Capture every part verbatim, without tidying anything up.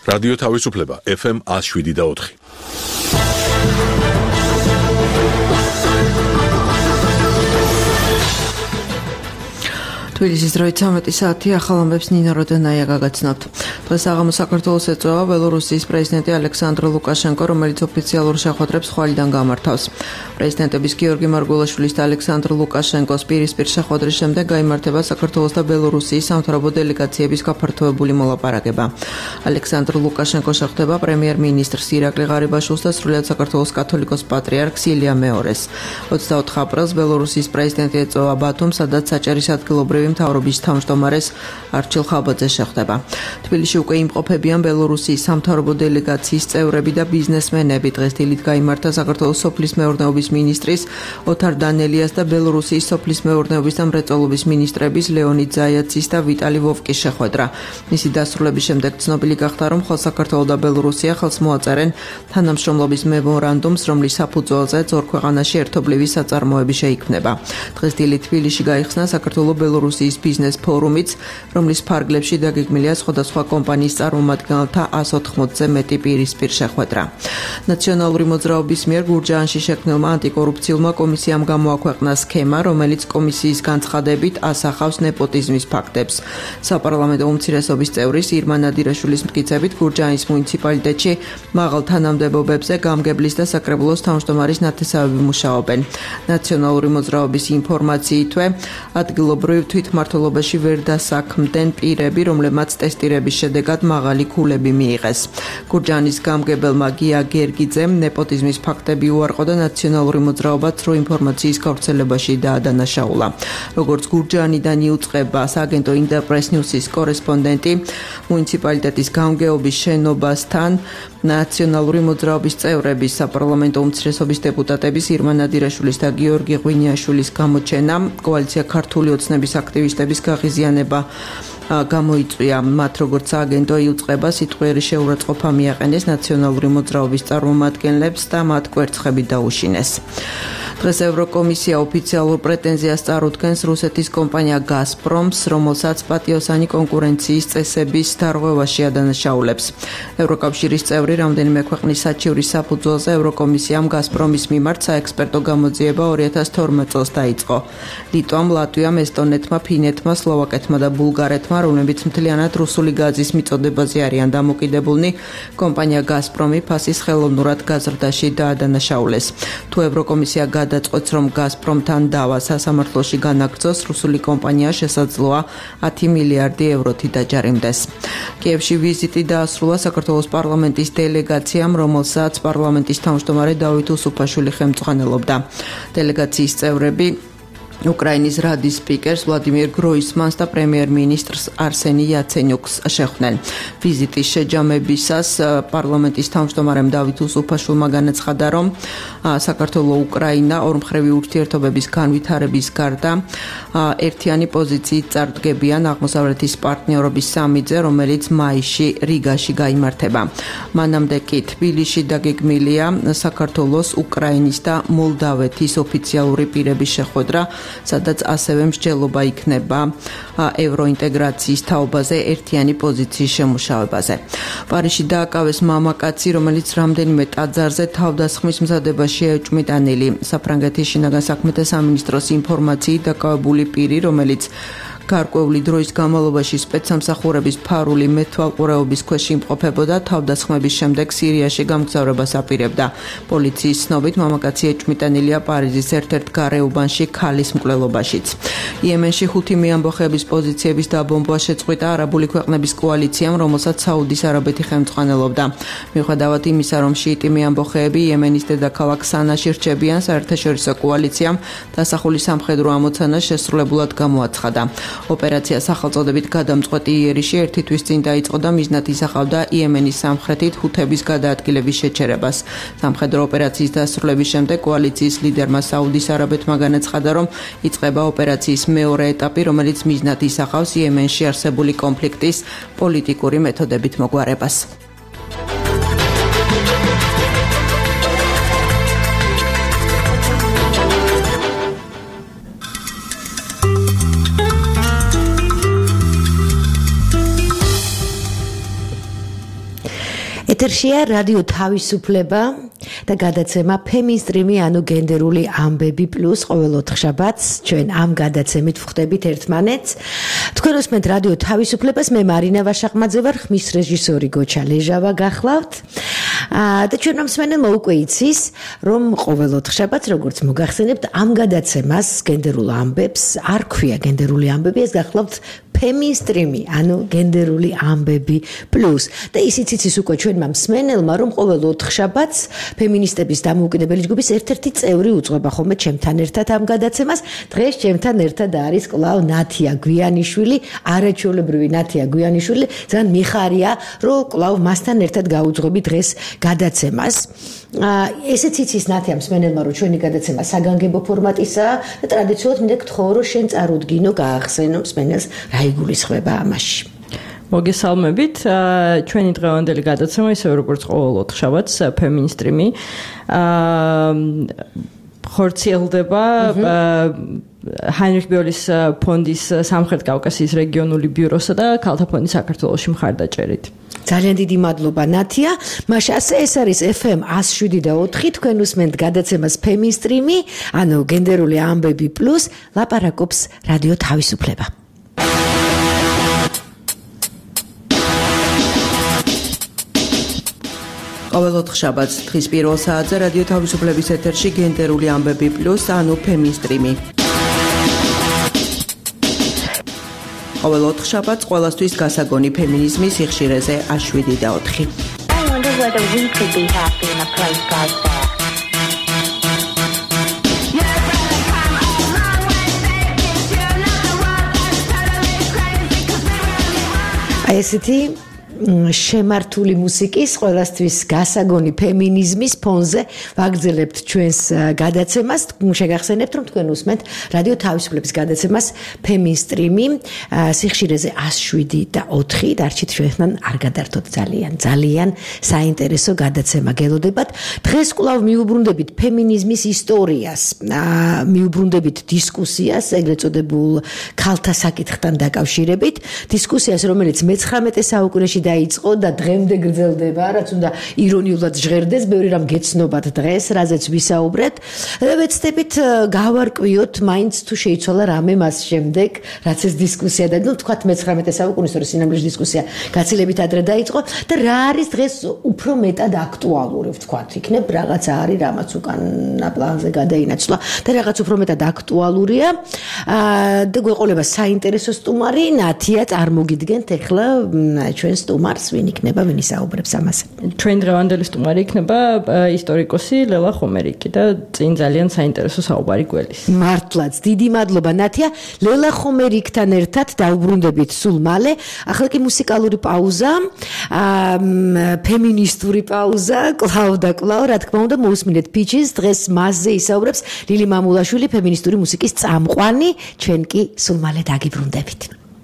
რადიო თავისუფლება ეფ ემ one oh seven და four. თბილისის დროით ცამეტი საათი ახალ ამბებს ნინა როდენაია გაგაცნობთ. დღეს აღამოს საქართველოს ეწვევა ბელორუსიის პრეზიდენტი ალექსანდრ ლუკაშენკო, რომელიც ოფიციალურ შეხვედრებს ხვალიდან გამართავს. პრეზიდენტების გიორგი მარგველაშვილის და ალექსანდრ ლუკაშენკოს პირისპირ შეხვედრის შემდეგ გაიმართება საქართველოს და ბელორუსიის სამთავრობო დელეგაციების გაფართოებული მოლაპარაკება. ალექსანდრ ლუკაშენკო შეხვდება პრემიერ-მინისტრს ირაკლი ღარიბაშვილს და სრულიად საქართველოს კათოლიკოს პატრიარქს ილია მეორეს. ოცდაოთხ აპრილს ბელორუსიის პრეზიდენტი ეწვევა ბათუმს, სადაც საჭერის ადგილობრივი მთავრობის თავმჯდომარეს არჩილ ხაბაძე შეხვდება. თბილისში უკვე იმყოფებიან ბელორუსიის სამთავრობო დელეგაციის წევრები და ბიზნესმენები. დღეს დილით გაიმართა საქართველოს სოფლის მეურნეობის მინისტრის ოთარ დანელიას და ბელორუსიის სოფლის მეურნეობის და მრეწველობის მინისტრების ლეონიდ ზაიაცის და ვიტალი ვოვკის შეხვედრა. მისი დასრულების შემდეგ ცნობილი გახდა, რომ ხოლ საქართველო და ბელორუსია ხელს მოაწერენ თანამშრომლობის მემორანდუმს, რომლის საფუძველზეც ორ ქვეყანაში ერთობლივი საწარმოები შეიქმნება. დღეს დილით თბილისში გაიხსნა საქართველო-ბელორუსიის ბიზნეს ფორუმიც, რომლის ფარგლებში დაგეგმილია სხვადასხვა კომპანიის წარმომადგენელთა one hundred eighty-ზე მეტი პირისპირ შეხვედრა. ნაციონალური მოძრაობის მიერ გურჯაანში შექმნილმა ანტიკორუფციულმა კომისიამ გამოაქვეყნა სქემა, რომელიც კომისიის განცხადებით ასახავს ნეპოტიზმის ფაქტებს. საპარლამენტო უმცირესობის წევრის ირმა ნადირაშვილის მტკიცებით, გურჯაანის მუნიციპალიტეტში მაღალ თანამდებობებზე გამგებლის და საკრებულოს თავმჯდომარის ნათესავები მუშაობენ. ნაციონალური მოძრაობის ინფორმაციითვე ადგილობრივ თვითმმართველობაში ვერ დასაქმდნენ პირები, რომლებმაც ტესტირების შედეგად მაღალი ქულები მიიღეს. გურჯაანის გამგებელმა გია გერგიძემ ნეპოტიზმის ფაქტები უარყო და ნაციონალური მოძრაობა ცრუ ინფორმაციის გავრცელებაში დაადანაშაულა. როგორც გურჯაანიდან იუწყება სააგენტო ინტერპრეს ნიუსის კორესპონდენტი, მუნიციპალიტეტის გამგეობის შენობასთან ნაციონალური მოძრაობის წევრების, საპარლამენტო უმცირესობის დეპუტატების ირმა ნადირაშვილის და გიორგი ღვინიაშვილის გამოჩენა, კოალიცია ქართული ოცნების აქტივისტების გაღიზიანება გამოიწვია. მათ როგორც სააგენტო იუწყება სიტყვიერი შეურაცხყოფა მიაყენეს ნაციონალური მოძრაობის წარმომადგენლებს და მათ კვერცხები დაუშინეს. დღეს ევროკომისია ოფიციალურ პრეტენზიას წარუდგენს რუსეთის კომპანია გაზპრომს, რომელსაც პატიოსანი კონკურენციის წესების დარღვევაში ადანაშაულებს. ევროკავშირის წევრი რამდენიმე ქვეყნის საჩივრის საფუძველზე ევროკომისიამ გაზპრომის მიმართ საექსპერტო გამოძიება two thousand twelve წელს დაიწყო. ლიტვამ, ლატვიამ, ესტონეთმა, ფინეთმა, სლოვაკეთმა და ბულგარეთმა, რომლებიც მთლიანად რუსული გაზის მიწოდებაზე არიან დამოკიდებულნი, კომპანია გაზპრომი ფასის ხელოვნურად გაზრდაში დაადანაშაულეს. თუ ევროკომისია გადაწყვეტს, რომ გაზპრომთან დავა სასამართლოში განაგრძოს, რუსული კომპანია შესაძლოა ten მილიარდი ევროთი დაჯარიმდეს. კიევში ვიზიტი დაასრულა საქართველოს პარლამენტის დელეგაციამ, რომელსაც პარლამენტის თავმჯდომარე დავით უსუფაშვილი ხელმძღვანელობდა. დელეგაციის წევრები უკრაინის რადის სპიკერს ვლადიმირ გროისმანს და პრემიერ-მინისტრს არსენი იაცენიუკს შეხვდნენ. ვიზიტის შეჯამებისას პარლამენტის თავმჯდომარემ დავით უსუფაშვილმა განაცხადა, რომ საქართველო-უკრაინა ორმხრივი ურთიერთობების განვითარების გარდა ერთიანი პოზიციით წარდგებიან აღმოსავლეთის პარტნიორობის სამიტზე, რომელიც მაისში რიგაში გაიმართება. მანამდე კი თბილისში დაგეგმილია საქართველოს, უკრაინის და მოლდავეთის ოფიციალური პირების შეხვედრა, სადაც ასევე მსჯელობა იქნება ევროინტეგრაციის თაობაზე ერთიანი პოზიციის შემუშავებაზე. პარიზში დააკავეს მამაკაცი, რომელიც რამდენიმე ტაძარზე თავდასხმის მზადებაშია ეჭვმიტანილი. საფრანგეთის შინაგან საქმეთა სამინისტროს ინფორმაციით დაკავებული პირი, რომელიც გარკვეული დროის განმავლობაში სპეცსამსახურების ფარული მეთვალყურეობის ქვეშ იმყოფებოდა, თავდასხმების შემდეგ სირიაში გამგზავრებას აპირებდა. პოლიციის ცნობით, მამაკაცი ეჭვმიტანილია პარიზის ერთ-ერთ გარეუბანში ქალის მკვლელობაშიც. იემენში ხუთი მეამბოხეების პოზიციების დაბომბვა შეწყვიტა არაბული ქვეყნების კოალიციამ, რომელსაც საუდის არაბეთი ხელმძღვანელობდა. მიუხედავად იმისა, რომ შიიტი მეამბოხეები იემენის დედაქალაქ სანაში რჩებიან, საერთაშორისო კოალიციამ დასახული სამხედრო ამოცანა შესრულებულად გამოაცხადა. ოპერაცია სახელწოდებით გადამწყვეტი იერიში ერთი თვის წინ დაიწყო და მიზნად ისახავდა იემენის სამხრეთით ჰუთების გადაადგილების შეჩერებას. სამხედრო ოპერაციის დასრულების შემდეგ კოალიციის ლიდერმა საუდის არაბეთმა განაცხადა, რომ იწყება ოპერაციის მეორე ეტაპი, რომელიც მიზნად ისახავს იემენში არსებული კონფლიქტის პოლიტიკური მეთოდებით მოგვარებას. ეთერშია რადიო თავისუფლება და გადაცემა ფემინსტრიმი, ანუ გენდერული ამბები პლუს ყოველ ოთხშაბათს ჩვენ ამ გადაცემით ვხვდებით ერთმანეთს. თქვენ უსმენთ რადიო თავისუფლებას, მე მარინა ვაშაყმაძე ვარ, ხმის რეჟისორი გოჩა ლეჟავა გახლავთ. და ჩვენ მსმენელმა უკვე იცის, რომ ყოველ ოთხშაბათს, როგორც მოგახსენებთ, ამ გადაცემას გენდერულ ამბებს არ ქვია გენდერული ამბები, ეს გახლავთ ფემინსტრიმი, ანუ გენდერული ამბები პლუს. და ისიც იცის უკვე ჩვენმა მსმენელმა, რომ ყოველ ოთხშაბათს ფემინისტების დამოუკიდებელი ჯგუფის ერთ-ერთი წევრი უძღვება ხოლმე ჩემთან ერთად ამ გადაცემას. დღეს ჩემთან ერთად არის კვლავ ნათია გვიანიშვილი, არაჩვეულებრივი ნათია გვიანიშვილი. ძალიან მიხარია, რომ კვლავ მასთან ერთად გაუძღვები დღეს გადაცემას. ესეც იცის ნათია მსმენელმა, რომ ჩვენი გადაცემა საგანგებო ფორმატისაა და ტრადიციულად მინდა გთხოვო, რომ შენ წარუდგინო, გაახსენო მსმენელს რა იგულისხმება ამაში. მოგესალმებით. ჩვენი დღევანდელი გადაცემა ისევე როგორც ყოველ ოთხშაბათს ფემინსტრიმი ხორციელდება ჰაინრიხ ბიოლის ფონდის სამხრეთ კავკასიის რეგიონული ბიუროსა და ქალთა ფონდის საქართველოში მხარდაჭერით. ძალიან დიდი მადლობა ნათია. მაშ ასე ეს არის ეფ ემ one oh seven point four, თქვენ უსმენთ გადაცემას ფემინსტრიმი, ანუ გენდერული ამბები პლუს, ლაპარაკობს რადიო თავისუფლება. ყოველ ოთხშაბათს დღის პირველ საათზე რადიო თავისუფლების ეთერში გენდერული ამბები პლუს, ანუ ფემინსტრიმი. ყოველ ოთხშაბათს ყველასთვის გასაგონი ფემინიზმის სიხშირეზე one oh seven point four. I wonder whether we could be happy in a place like that. აი ესეთი შემართული მუსიკის ყველასთვის გასაგონი ფემინიზმის ფონზე ვაგრძელებთ ჩვენს გადაცემას. შეგახსენებთ, რომ თქვენ უსმენთ რადიო თავისუფლების გადაცემას ფემინსტრიმი სიხშირეზე one oh seven point four. დარჩით ჩვენთან არ გადართოთ, ძალიან ძალიან საინტერესო გადაცემა გელოდებათ. დღეს კვლავ მიუბრუნდებით ფემინიზმის ისტორიას, მიუბრუნდებით დისკუსიას, ეგრეთ წოდებულ ქალთა საკითხთან დაკავშირებით, დისკუსიას, რომელიც მეცხრამეტე საუკუნეში დაიწყო და დღემდე გრძელდება, რაც უნდა ირონიულად ჟღერდეს, ბევრი რამ გეცნობათ დღეს, რაზეც ვისაუბრეთ. ვეცდებით გავარკვიოთ, მაინც თუ შეიცვალა რამე მას შემდეგ, რაც ეს დისკუსია და ნუ თქვათ მეცხრამეტე საუკუნის, რომ სინამდვილეში დისკუსია გაცილებით ადრე დაიწყო და რა არის დღეს უფრო მეტად აქტუალური, ვთქვათ, იქნებ რაღაცა არის, რამაც უკან პლანზე გადაინაცვლა და რაღაც უფრო მეტად აქტუალურია. და გვეყოლება საინტერესო სტუმარი, ნათია, წარმოგიდგენთ ახლა ჩვენ სტუმარს, ვინ იქნება, ვინ ისაუბრებს ამაზე. ჩვენ დღევანდელი სტუმარი იქნება ისტორიკოსი ლელა ხომერიკი და წინ ძალიან საინტერესო საუბარი გველის. მართლაც, დიდი მადლობა ნათია. ლელა ხომერიკთან ერთად დავუბრუნდებით სულ მალე. ახლა კი მუსიკალური პაუზა, ფემინისტური პაუზა, კლავ და კლავ, რა თქმა უნდა, მოусმინეთ პიჩის, დღეს მასზე ისაუბრებს ლილი მამულაშვილი, ფემინისტური მუსიკის წამყვანი. ჩვენ კი სულ მალე დაგიბრუნდებით.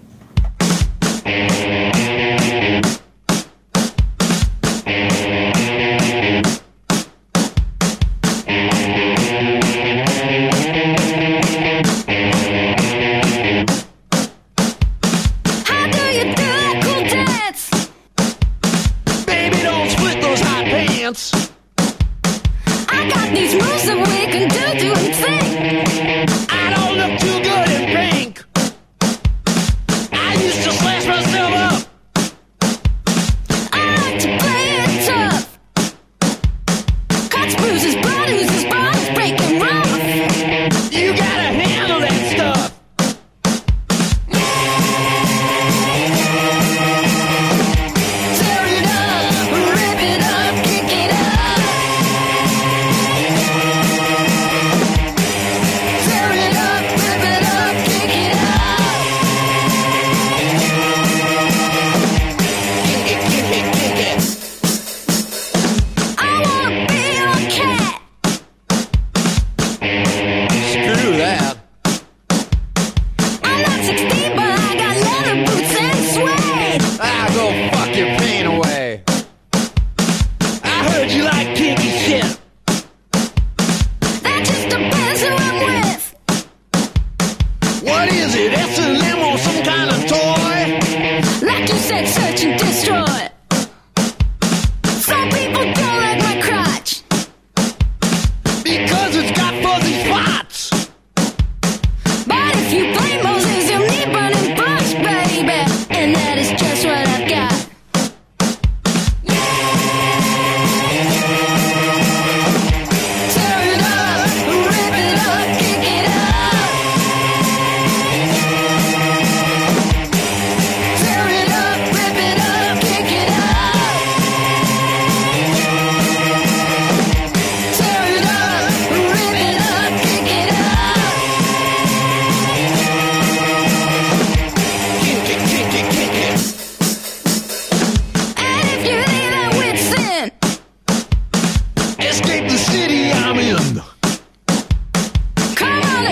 I got these moves that we can do to and think. I don't look too good in pink.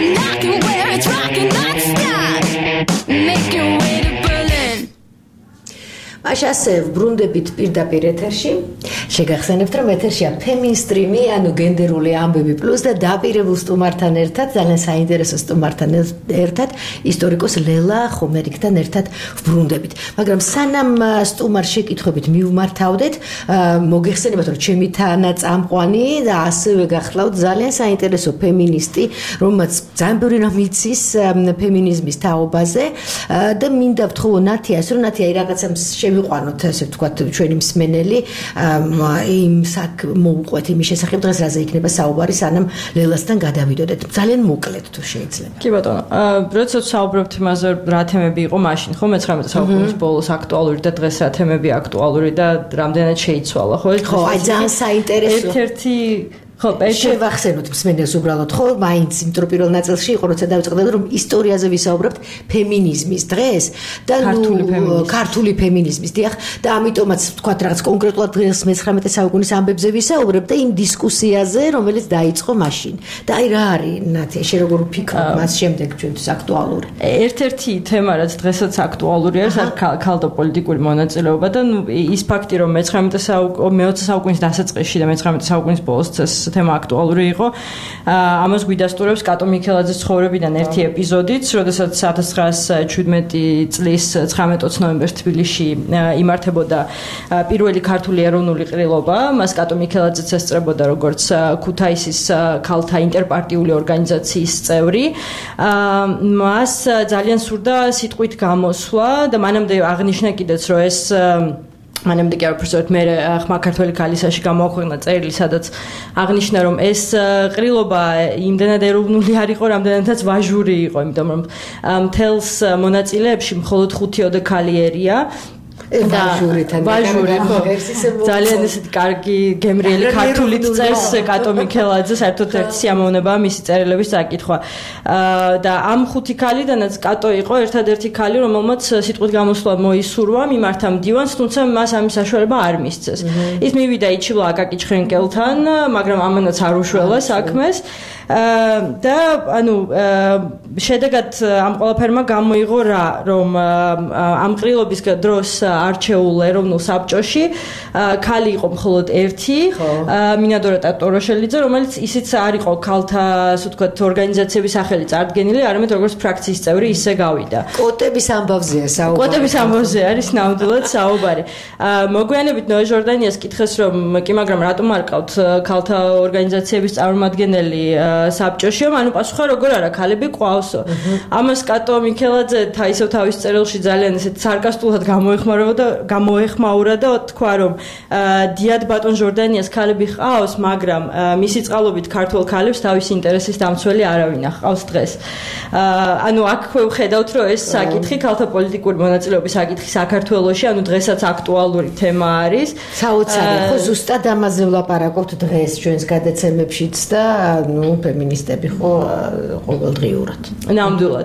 knocking where it's rocking, not stop. Make your way to Berlin. მაშ ასე ბრუნდებით პირდაპირ ეთერში შეგახსენებთ რომ ეთერშია ფემინსტრიმი ანუ გენდერული ამბები პლუს და დაპირებულ სტუმართან ერთად ძალიან საინტერესო სტუმართან ერთად ისტორიკოს ლელა ხომერიკთან ერთად ბრუნდებით მაგრამ სანამ სტუმარ შეკითხვებით მივმართავდეთ მოგეხსენებათ რომ ჩემი თანაწამყვანი და ასევე გახლავთ ძალიან საინტერესო ფემინისტი რომელმაც ძალიან ბევრი რამ იცის ფემინიზმის თაობაზე და მინდა ვთხოვო ნათიას რომ ნათია რაღაცა შევიყვანოთ ასე ვთქვათ ჩვენი მსმენელი იმ საკ მოუყვეთ იმის შესახებ დღეს რაზე იქნება საუბარი სანამ ლელასთან გადავიდოდეთ ძალიან მოკლედ თუ შეიძლება კი ბატონო როცა საუბრობთ იმაზე რა თემები იყო მაშინ ხო მეცხრამეტე საუკუნის ბოლოს აქტუალური და დღეს რა თემები აქტუალური და რამდენად შეიცვალა ხო ხო აი ძალიან საინტერესო ერთ-ერთი ხო, შევახსენოთ მსმენელს უბრალოდ ხო, მაინც იმიტომ რომ პირველ ნაწილში იყო როცა დავიწყდეთ რომ ისტორიაზე ვისაუბრებთ ფემინიზმის დღეს და ნუ ქართული ფემინიზმის დიახ და ამიტომაც ვთქვათ რაღაც კონკრეტულად დღეს მეცხრამეტე საუკუნის ამბებზე ვისაუბრებთ და იმ დისკუსიაზე რომელიც დაიწყო მაშინ და აი რა არის ნათია შე როგორ ვფიქრობ მას შემდეგ ჩვენთვის აქტუალური ერთ-ერთი თემა რაც დღესაც აქტუალურია არის ქალთა პოლიტიკური მონაწილეობა და ნუ ის ფაქტი რომ მეცხრამეტე მეოცე საუკუნის დასაწყისში და მეცხრამეტე საუკუნის ბოლოს თემა აქტუალური იყო. ამას გვიდასტურებს კატო მიქელაძის ცხოვრებიდან ერთი ეპიზოდიც, როდესაც ათას ცხრაას შვიდმეტი წლის ცხრამეტ ნოემბერს თბილისში იმართებოდა პირველი ქართული ეროვნული ყრილობა. მას კატო მიქელაძეც ესწრებოდა როგორც ქუთაისის ქალთა ინტერპარტიული ორგანიზაციის წევრი. მას ძალიან სურდა სიტყვით გამოსვლა და მანამდე აღნიშნა კიდეც რომ ეს მანამდე კი პროფესორ მე ხმა ქართველი ქალისაში გამოაქვეყნა წერილი, სადაც აღნიშნა რომ ეს ყრილობა იმდენად ეროვნული არ იყო, რამდენადაც ვაჟური იყო, იმიტომ რომ მთელს მონაწილეებში მხოლოდ ხუთიოდე ქალი ერია. ვაჟურითან ვაჟური ხო ძალიან ისეთი კარგი გემრიელი ქართულით წერს კატო მიქელაძე საერთოდ ერთი სიამოვნებაა მისი წერილების საკითხვა და ამ ხუთი ქალიდანაც კატო იყო ერთადერთი ქალი რომელმაც სიტყვით გამოსვლა მოისურვა მიმართა მდივანს თუმცა მას ამის საშუალება არ მისცეს ის მივიდა იჩივლა აკაკი ჩხენკელთან მაგრამ ამანაც არ უშველა საქმეს და ანუ შედეგად ამ ყველაფერმა გამოიღო რა რომ ამ ყრილობის დროს არჩეულ ეროვნულ საბჭოში ქალი იყო მხოლოდ ერთი მინადორა ტატოროშელიძე რომელიც ისიც არ იყო ქალთა ასე ვთქვათ ორგანიზაციების სახელი წარდგენილი არამედ როგორც ფრაქციის წევრი ისე გავიდა კოტების ამბავზეა საუბარი კოტების ამბავზე არის ნამდვილად საუბარი მოგვიანებით ნოე ჟორდანიას კითხეს რომ კი მაგრამ რატომ არ ყავთ ქალთა ორგანიზაციების წარმომადგენელი საბჭოში ანუ პასუხა როგორ არა ქალები ყავსო ამას კატო მიქელაძე ისევ თავის წერილში ძალიან ისეთ სარკასტულად გამოეხმაურა და გამოეხმაურა და თქვა რომ დიად ბატონ ჟორდანიას ქალები ყავს მაგრამ მისი წყალობით ქართულ ქალებს თავის ინტერესის დამცველი არავინ ახავს დღეს ანუ აქ ხედავთ რომ ეს საკითხი ქალთა პოლიტიკური მონაწილეობის საკითხი საქართველოში ანუ დღესაც აქტუალური თემა არის საოცარი ხო ზუსტად ამაზე ვლაპარაკობთ დღეს ჩვენს გადაცემებშიც და ნუ ფემინისტები ხო ყოველდღიურად ნამდვილად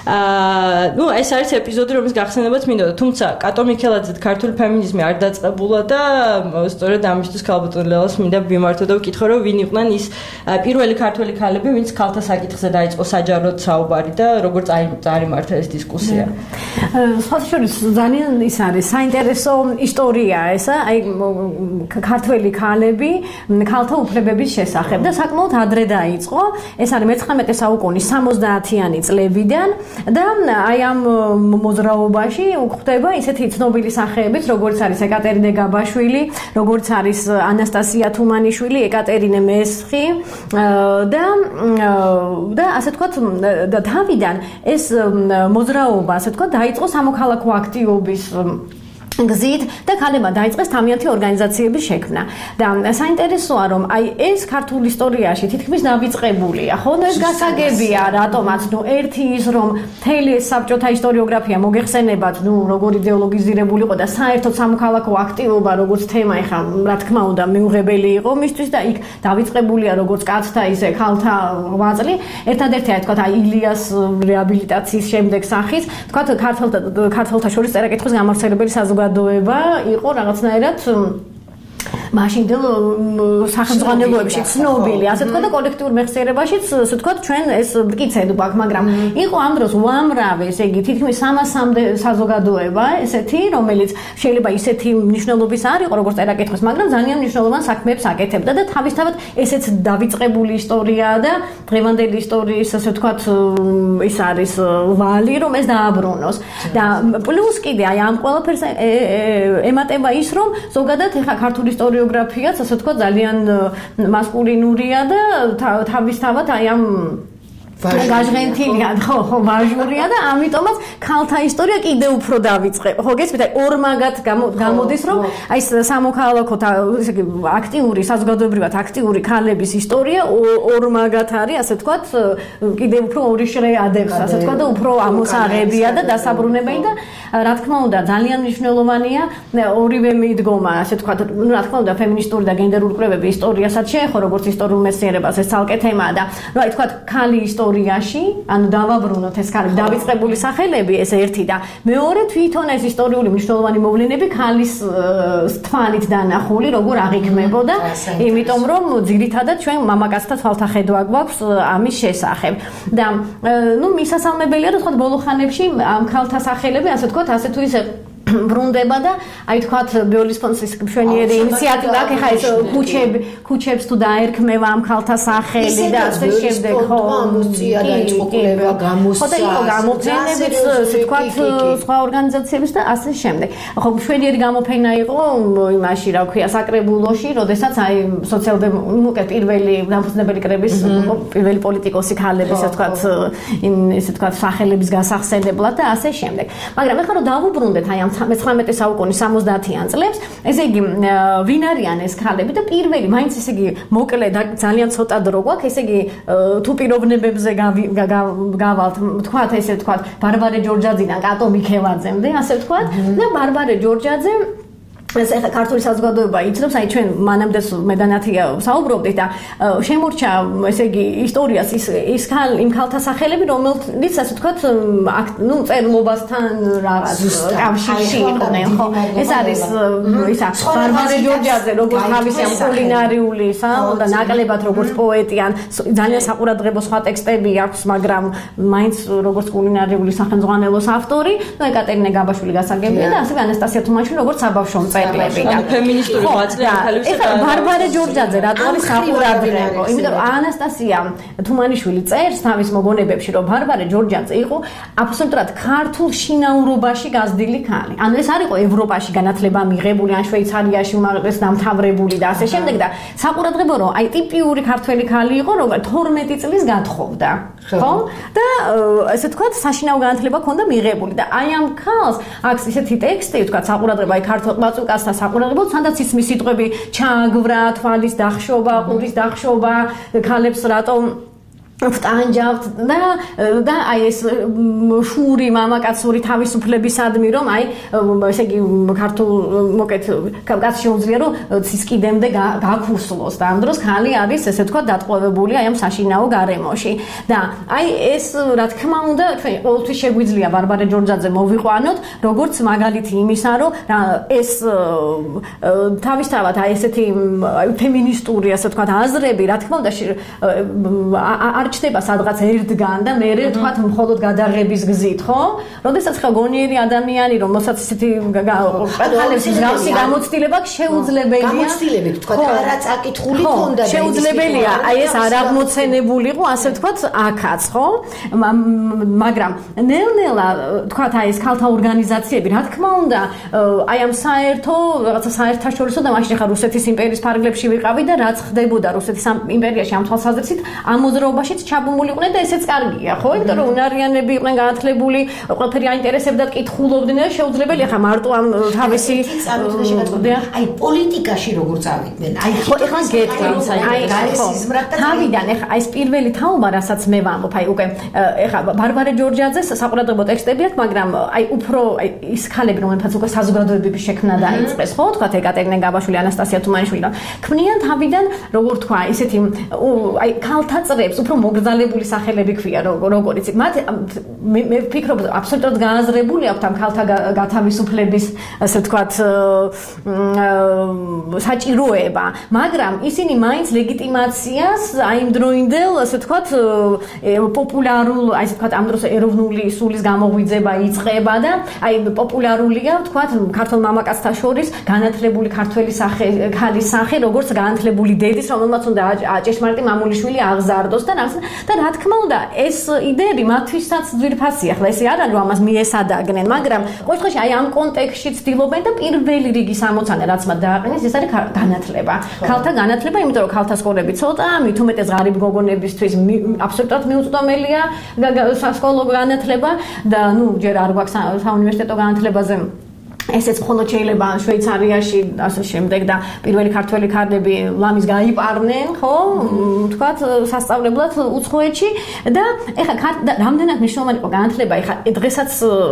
აა ნუ ეს არის ეპიზოდი რომის გახსენებაც მინდოდა თუმცა კატო მიქელაძე ქართული ფემინიზმი არ დაწყებულა და სწორედ ამისთვის ქალბატონ ლელას მინდა ვიმართო და ვკითხო რომ ვინ იყვნენ ის პირველი ქართველი ქალები ვინც ქალთა საკითხზე დაიწყო საჯაროდ საუბარი და როგორ წარიმართა ეს დისკუსია სხვათა შორის ძალიან ის არის საინტერესო ისტორია ესა აი ქართველი ქალები ქალთა უფლებების შესახებ და საკმაოდ ადრე დაიწყო ეს არის მეცხრამეტე საუკუნის სამოცდაათიანი წლებიდან და აი ამ მოძრაობაში გვხვდება ისეთი ცნობილი სახეებიც როგორც არის ეკატერინე გაბაშვილი როგორც არის ანასტასია თუმანიშვილი ეკატერინე მესხი და და ასე ვთქვათ და თავიდან ეს მოძრაობა ასე ვთქვათ დაიწყო სამოქალაქო აქტივობის გზით და ქალებმა დაიწყეს თავიანთი ორგანიზაციების შექმნა და საინტერესოა რომ აი ეს ქართულ ისტორიაში თითქმის დავიწყებულია ხო და ეს გასაგებია რატომაც ნუ ერთი ის რომ მთელი ეს საბჭოთა ისტორიოგრაფია მოგეხსენებათ ნუ როგორ იდეოლოგიზირებული იყო და საერთოდ სამოქალაქო აქტივობა როგორც თემა ეხა რა თქმა უნდა მიუღებელი იყო მისთვის და იქ დავიწყებულია როგორც კაცთა ისე ქალთა ღვაწლი ერთადერთია თქვა აი ილიას რეაბილიტაციის შემდეგ სახის თქვა ქართლთა ქართლთა შორის წერა-კითხვის გამავრცელებელი საზოგადოება იყო რაღაცნაირად მაშინ სახელმძღვანელოებში ცნობილი, ასე თქვა და კოლექტიურ მეხსიერებაშიც, ასე თქვა, ჩვენ ეს მტკიცედ გვაქვს, მაგრამ იყო ამ დროს უამრავი, ესე იგი, თითქმის სამასამდე საზოგადოება, ესეთი, რომელიც შეიძლება ისეთი მნიშვნელობის არ იყო, როგორც წერა-კითხვის, მაგრამ ძალიან მნიშვნელოვან საქმეებს აკეთებდა და თავისთავად ესეც დავიწყებული ისტორიაა და დღევანდელი ისტორიის, ასე ვთქვათ, ის არის ვალი, რომ ეს დააბრუნოს. და პლუს კიდე აი ამ ყველაფერს ემატება ის, რომ ზოგადად ეხა ქართული ისტორიოგრაფიაც, ასე ვთქვათ, ძალიან მასკულინურია და თავისთავად აი ამ გაჟღენთილია, ხო, ხო, ვაჟურია და ამიტომაც ქალთა ისტორია კიდევ უფრო დავიწყებ. ხო, გესმით, აი ორმაგად გამოდის, რომ აი სამოქალაქო, ესე იგი, აქტიური, საზოგადოებრივად აქტიური ქალების ისტორია ორმაგად არის, ასე ვთქვათ, კიდევ უფრო ორი შრე ადევს, ასე ვთქვათ, და უფრო ამოსაღებია და დასაბრუნებელი და რა თქმა უნდა, ძალიან მნიშვნელოვანია ორივე მიდგომა, ასე ვთქვათ, ну, რა თქმა უნდა, ფემინისტური და გენდერული კვლევები ისტორიასაც შეეხო, როგორც ისტორიულ მეცნიერებას, ეს ცალკე თემაა და, ну, აი თქვათ, ქალი ისტორიაში, ანუ დავაბრუნოთ ეს ქალი დავიწყებული სახელები, ეს ერთი და მეორე თვითონ ეს ისტორიული მნიშვნელოვანი მოვლენები ქალის თვალით დანახული, როგორ აღიქმებოდა, იმიტომ რომ ძირითადად ჩვენ მამაკაცთა თვალთახედვა გვაქვს ამის შესახებ. და ну, მისასალმებელია, რომ თქვათ, ბოლო ხანებში ამ ქალთა სახელები, ასე თქვათ, ასე თუ ისე ბრუნდება და აი თქვათ ბიოლის ფონდის მშვენიერი ინიციატივა აქ ხა ეს ქუჩები ქუჩებს თუ დაერქმევა ამ ქალთა სახელი და ასე შემდეგ ხო ამოსწია და იყო კვლევა გამოსცა ხო და იყო გამოფენებიც ასე თქვათ სხვა ორგანიზაციების და ასე შემდეგ ხო მშვენიერი გამოფენა იყო იმაში რა ქვია საკრებულოში როდესაც აი სოციალ-დემოკრატი პირველი დამფუძნებელი კრების პირველი პოლიტიკოსი ქალების ასე თქვათ ესე თქვათ სახელების გასახსენებლად და ასე შემდეგ მაგრამ ეხლა რომ დავუბრუნდეთ აი ამ მეცხრამეტე საუკუნის სამოცდაათიან წლებს, ესე იგი, ვინ არიან ეს ქალები და პირველი, მაინც ესე იგი, მოკლე და ძალიან ცოტა დრო გვაქვს, ესე იგი, თუ პიროვნებებზე გავალთ, თქვათ, ესე ვთქვათ, ბარბარე ჯორჯაძიდან კატო მიქევაძემდე, ასე ვთქვათ, და ბარბარე ჯორჯაძე ეს ახლა ქართული საზოგადოება იცნობს, აი ჩვენ მანამდე მე და ნათია საუბრობდით და შემორჩა, ესე იგი, ისტორიას ის ის ქალ იმ ქალთა სახელები, რომელიც ასე ვთქვათ, ნუ წერლობასთან რაღაც კავშირში იყვნენ, ხო? ეს არის ისა ბარბარე ჯორჯაძე, როგორც თავისი ამ კულინარიული ისა და ნაკლებად როგორც პოეტი ან ძალიან საყურადღებო სხვა ტექსტები აქვს, მაგრამ მაინც როგორც კულინარიული სახელმძღვანელოს ავტორი, ნუ ეკატერინე გაბაშვილი გასაგებია და ასევე ანასტასია თუმანიშვილი როგორც საბავშვო მწერალი ანუ ფემინისტური მოაწილე ქალების ეხლა ბარბარე ჯორჯაძე რატო არის საყურადღებო? იმიტომ რომ ანასტასია თუმანიშვილი წერს თავის მოგონებებში, რომ ბარბარე ჯორჯაძე იყო აბსოლუტურად ქართულ შინაურობაში გაზრდილი ქალი. ანუ ეს არ იყო ევროპაში განათლება მიღებული, ან შვეიცარიაში უმაღლეს დამთავრებული და ასე შემდეგ და საყურადღებო რომ აი ტიპიური ქართველი ქალი იყო, რომელიც თორმეტი წლის გათხოვდა. ხო? და ესე თქვა საშინაო განათლება ჰქონდა მიღებული და აი ამ ქალს აქვს ისეთი ტექსტი, თქვა საყურადღებო აი ქართულ მაწვიკასთან საყურადღებო, სადაც ის მის სიტყვები ჩააგვრა, თვალის დახშობა, ყურის დახშობა, ქალებს რატომ ვტანჯავთ და და აი ეს შური მამაკაცური თავისუფლებისადმი რომ აი ესე იგი ქართულ მოკეთ კაც შეუძლია რომ ცის კიდემდე გაქურსლოს და ამ დროს ხალი არის ესე თქვა დატყვევებული აი ამ საშინაო გარემოში და აი ეს რა თქმა უნდა ჩვენ ყოველთვის შეგვიძლია ბარბარე ჯორჯაძე მოვიყვანოთ როგორც მაგალითი იმისა რომ ეს თავისთავად აი ესეთი ფემინისტური ასე თქვა აზრები რა თქმა უნდა არ ჩდება სადღაც ერთგან და მე ვთქვათ მხოლოდ გადაღების გზით, ხო? როდესაც ხა გონიერი ადამიანი, რომელსაც ისეთი ყალებს მსგავსი გამოცდილება შეუძლებელია. გამოცდილები ვთქვათ, არა წაკითხული ქონდა და შეუძლებელია, აი ეს არ აღმოცენებულიყო, ასე ვთქვათ, აქაც, ხო? მაგრამ ნელ-ნელა ვთქვათ, აი ეს ქალთა ორგანიზაციები, რა თქმა უნდა, აი ამ საერთო, რაღაცა საერთაშორისო და მაშინ ხა რუსეთის იმპერიის ფარგლებში ვიყავი და რაც ხდებოდა რუსეთის იმპერიაში ამ თვალსაზრისით, ამ მოძრაობაში ჩაბმულიყვნენ და ესეც კარგია, ხო? იმიტომ რომ უნარიანები იყვნენ განათლებული, ყველაფერი აინტერესებდათ, კითხულობდნენ და შეუძლებელია ხა მარტო ამ თავისი აი პოლიტიკაში როგორ წავიდნენ. აი ხო ხან გეტყვი, აი თავიდან ეხა აი ეს პირველი თაობა, რასაც მე ვამბობ, აი უკვე ეხა ბარბარე ჯორჯაძეს საყურადღებო ტექსტები აქვს, მაგრამ აი უფრო აი ის ქალები, რომელთაც უკვე საზოგადოებების შექმნა დაიწყეს, ხო? თქვა ეკატერინე გაბაშვილი, ანასტასია თუმანიშვილი, ქმნიან თავიდან, როგორ თქვა, ისეთი აი ქალთა წრებს უფრო მოგრძალებული სახელები ქვია როგორიც იქ. მათ მე ვფიქრობ აბსოლუტურად გააზრებული აქვთ ამ ქალთა გათავისუფლების ასე ვთქვათ საჭიროება, მაგრამ ისინი მაინც ლეგიტიმაციას აი იმ დროინდელ ასე ვთქვათ პოპულარულ აი ასე ვთქვათ ამ დროს ეროვნული სულის გამოღვიძება იწყება და აი პოპულარულია ვთქვათ ქართულ მამაკაცთა შორის განათლებული ქართველი სახე ქალის სახე როგორც განათლებული დედის რომელმაც უნდა ჭეშმარიტი მამულიშვილი აღზარდოს და და რა თქმა უნდა ეს იდეები მათთვისაც ძვირფასია ახლა ესე არ არის რომ ამას მიესადაგნენ მაგრამ ყოველ შემთხვევაში აი ამ კონტექსტში ცდილობენ და პირველი რიგის ამოცანა რაც მათ დააყენეს ეს არის განათლება ქალთა განათლება იმიტომ რომ ქალთა სკოლები ცოტა მით უმეტეს ღარიბ გოგონებისთვის აბსოლუტურად მიუწვდომელია სასკოლო განათლება და ნუ ჯერ არ გვაქვს საუნივერსიტეტო განათლებაზე ესეც მხოლოდ შეიძლება შვეიცარიაში ასე შემდეგ და პირველი ქართველი ქალები ლამის გაიპარნენ, ხო? თქვათ სასწავლებლად უცხოეთში და ეხლა რამდენად მნიშვნელოვანი იყო განათლება, ეხლა დღესაც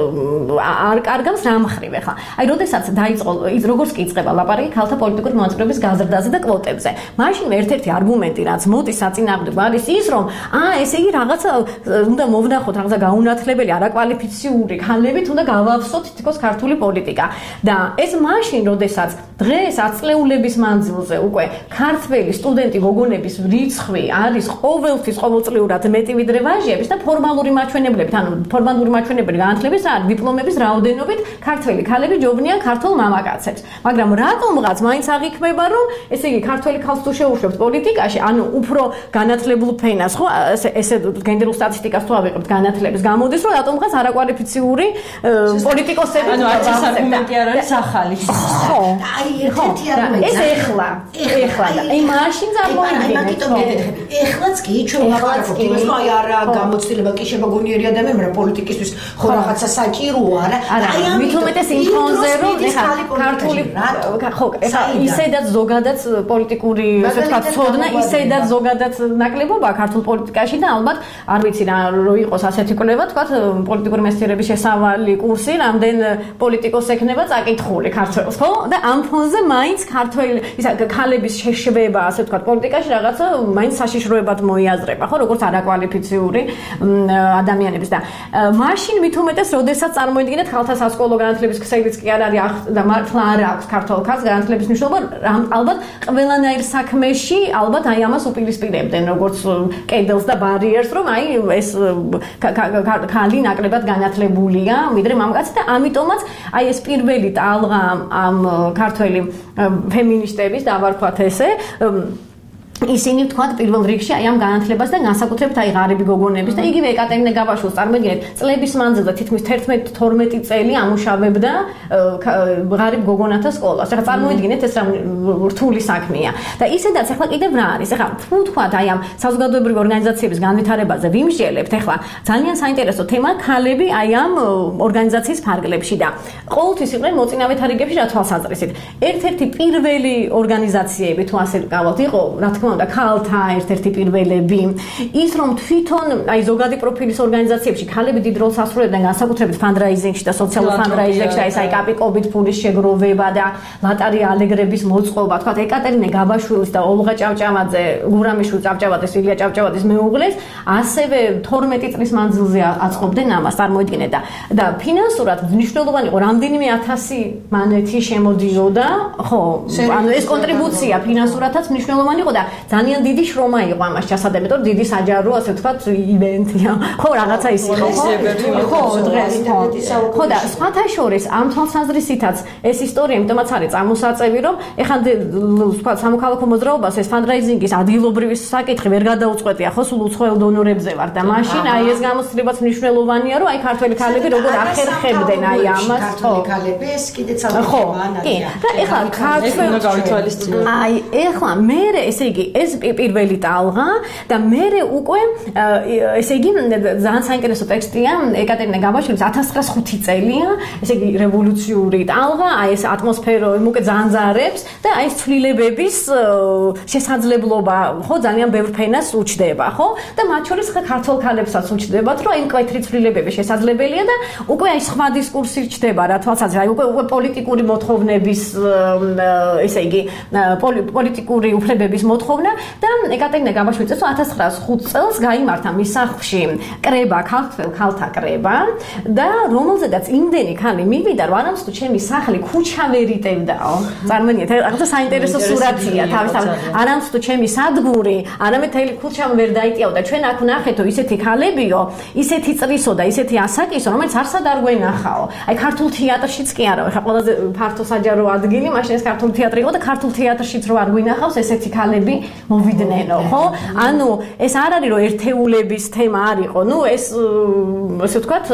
არ კარგავს რამხრივ ეხლა. აი, როდესაც დაიწყო როგორც კი იწყება ლაპარაკი ქალთა პოლიტიკური მონაწილეობის გაზრდაზე და კვოტებზე. მაშინ ერთ-ერთი არგუმენტი რაც მოდის საწინააღმდეგო არის ის, რომ აა ესე იგი რაღაცა უნდა მოვნახოთ რაღაცა გაუნათლებელი, არაკვალიფიციური ქალებით უნდა გავავსოთ თითქოს ქართული პოლიტიკა. და ეს მაშინ, როდესაც დღეს აწლეულების მანძილზე უკვე ქართველი სტუდენტი გოგონების რიცხვი არის ყოველთვის ყოველწლიურად მეტი ვიდრე ვაჟების და ფორმალური მაჩვენებლებით, ანუ ფორმალური მაჩვენებელი განათლების არ დიპლომების რაოდენობით ქართველი ქალები ჯობნიან ქართულ მამაკაცებს. მაგრამ რატომღაც მაინც აღიქმება, რომ ესე იგი ქართველი ქალს თუ შეუშვებთ პოლიტიკაში, ანუ უფრო განათლებულ ფენას, ხო, ესე ესე გენდერულ სტატისტიკას თუ ავიღებთ განათლების გამოდის, რომ რატომღაც არაკვალიფიციური პოლიტიკოსები ანუ არც ეს არგუმენტი არ არის ახალი. ხო, აი ერთ-ერთი არგუმენტი. ეს ეხლა, ეხლა და აი მაშინ წარმოიდგინეთ. მაგიტომ მეკითხები. ეხლაც კი ჩვენ ვაპარაკობთ იმას, რომ აი არა გამოცდილება კი შემოგონიერი ადამიანი, მაგრამ პოლიტიკისთვის ხო რაღაცა საჭიროა რა. აი მით უმეტეს იმ ფონზე რომ ეხლა ქართული ხო, ეხლა ისედაც ზოგადად პოლიტიკური ასე ვთქვათ ცოდნა, ისედაც ზოგადად ნაკლებობა ქართულ პოლიტიკაში და ალბათ არ ვიცი რა რო იყოს ასეთი კვლევა, თქვათ პოლიტიკური მეცნიერების შესავალი კურსი, რამდენ პოლიტიკოს ექნება წაკითხული ქართველს, ხო? და ამ ფონზე მაინც ქართველი ისა ქალების შეშვება, ასე ვთქვათ, პოლიტიკაში რაღაცა მაინც საშიშროებად მოიაზრება, ხო, როგორც არაკვალიფიციური ადამიანების და მაშინ მით უმეტეს, როდესაც წარმოიდგინეთ ქალთა სასკოლო განათლების ქსელიც კი არ არის და მართლა არ აქვს ქართულ ქალს განათლების მნიშვნელობა, ალბათ ყველანაირ საქმეში ალბათ აი ამას უპირისპირებდნენ, როგორც კედელს და ბარიერს, რომ აი ეს ქალი ნაკლებად განათლებულია, ვიდრე მამაკაცი და ამიტომაც აი ეს პირველი ტალღა ამ ქართველი ფემინისტების და ვარქვათ ესე ისინი თქვათ პირველ რიგში აი ამ განათლებას და განსაკუთრებით აი ღარიბი გოგონების და იგივე ეკატერინე გაბაშვილს წარმოიდგინეთ წლების მანძილზე თითქმის თერთმეტი თორმეტი წელი ამუშავებდა ღარიბ გოგონათა სკოლას. ეხლა წარმოიდგინეთ ეს რა რთული საქმეა და ისედაც ეხლა კიდევ რა არის? ეხლა თუ თქვათ აი ამ საზოგადოებრივი ორგანიზაციების განვითარებაზე ვიმსჯელებთ, ეხლა ძალიან საინტერესო თემა ქალები აი ამ ორგანიზაციის ფარგლებში და ყოველთვის იყვნენ მოწინავეთა რიგებში რა თვალსაზრისით. ერთ-ერთი პირველი ორგანიზაციები თუ ასე ვკავოთ იყო რა თქმა უნდა ქალთა ერთ-ერთი პირველები ის რომ თვითონ აი ზოგადი პროფილის ორგანიზაციებში ქალები დიდ როლს ასრულებდნენ განსაკუთრებით ფანდრაიზინგში და სოციალურ ფანდრაიზინგში და ეს აი კაპიკობით ფულის შეგროვება და ლატარი ალეგრების მოწყობა თქვა ეკატერინე გაბაშვილის და ოლღა ჭავჭავაძე გურამიშვილი ჭავჭავაძეს ილია ჭავჭავაძის მეუღლეს ასევე თორმეტი წლის მანძილზე აწყობდნენ ამას წარმოიდგინეთ და და ფინანსურად მნიშვნელოვანი იყო რამდენიმე ათასი მანეთი შემოდიოდა ხო ანუ ეს კონტრიბუცია ფინანსურადაც მნიშვნელოვანი იყო და ძალიან დიდი შრომა იყო ამას ჩასადები, იმიტომ რომ დიდი საჯარო, ასე ვთქვათ, ივენტია. ხო, რაღაცა ის იყო. ხო, დღეს ხო და სხვათა შორის ამ თვალსაზრისითაც ეს ისტორია იმიტომაც არის წამოსაწევი, რომ ეხლა ვთქვათ, სამოქალაქო მოძრაობას ეს ფანდრაიზინგის ადგილობრივი საკითხი ვერ გადაუწყვეტია, ხო, სულ უცხოელ დონორებზე ვარ და მაშინ აი ეს გამოცდილებაც მნიშვნელოვანია, რომ აი ქართველი ქალები როგორ ახერხებდნენ აი ამას. ქართველი ქალები ეს კიდე ცალკეულადაა. კი, და ეხლა ქართველი გავითვალისწინებთ. აი, ეხლა მე ესე იგი ეს პირველი ტალღა და მე უკვე ესე იგი ძალიან საინტერესო ტექსტია ეკატერინე გაბაშვილის ათას ცხრაას ხუთი წელია ესე იგი რევოლუციური ტალღა აი ეს ატმოსფერო უკვე ძანძარებს და აი ეს ცვლილებების შესაძლებლობა ხო ძალიან ბევრ ფენას უჩდება ხო და მათ შორის ხა ქართულ ქალებსაც უჩდებათ რომ აი მკვეთრი ცვლილებები შესაძლებელია და უკვე აი სხვა დისკურსი ჩდება რა თვალსაზრისით აი უკვე უკვე პოლიტიკური მოთხოვნების ესე იგი პოლიტიკური უფლებების მოთხოვნების მოთხოვნა და ეკატერინე გაბაშვილი წელს ათას ცხრაას ხუთ წელს გაიმართა მის სახლში კრება, ქართველ ქალთა კრება და რომელზედაც იმდენი ქალი მივიდა, რომ არამც თუ ჩემი სახლი ქუჩა ვერ იტევდაო. წარმოიდგინეთ, რაღაცა საინტერესო სურათია თავისთავად. არამც თუ ჩემი სადგური, არამედ მთელი ქუჩამ ვერ დაიტიაო და ჩვენ აქ ვნახეთო ისეთი ქალებიო, ისეთი წრისო და ისეთი ასაკისო, რომელიც არსად არ გვენახაო. აი ქართულ თეატრშიც კი არა, ხა ყველაზე ფართო საჯარო ადგილი, მაშინ ეს ქართული თეატრი იყო და ქართულ თეატრშიც რო არ გვინახავს ესეთი ქალები მოვიდნენ, ხო? ანუ ეს არ არის რომ ერთეულების თემა არ იყო. ნუ ეს ასე ვთქვათ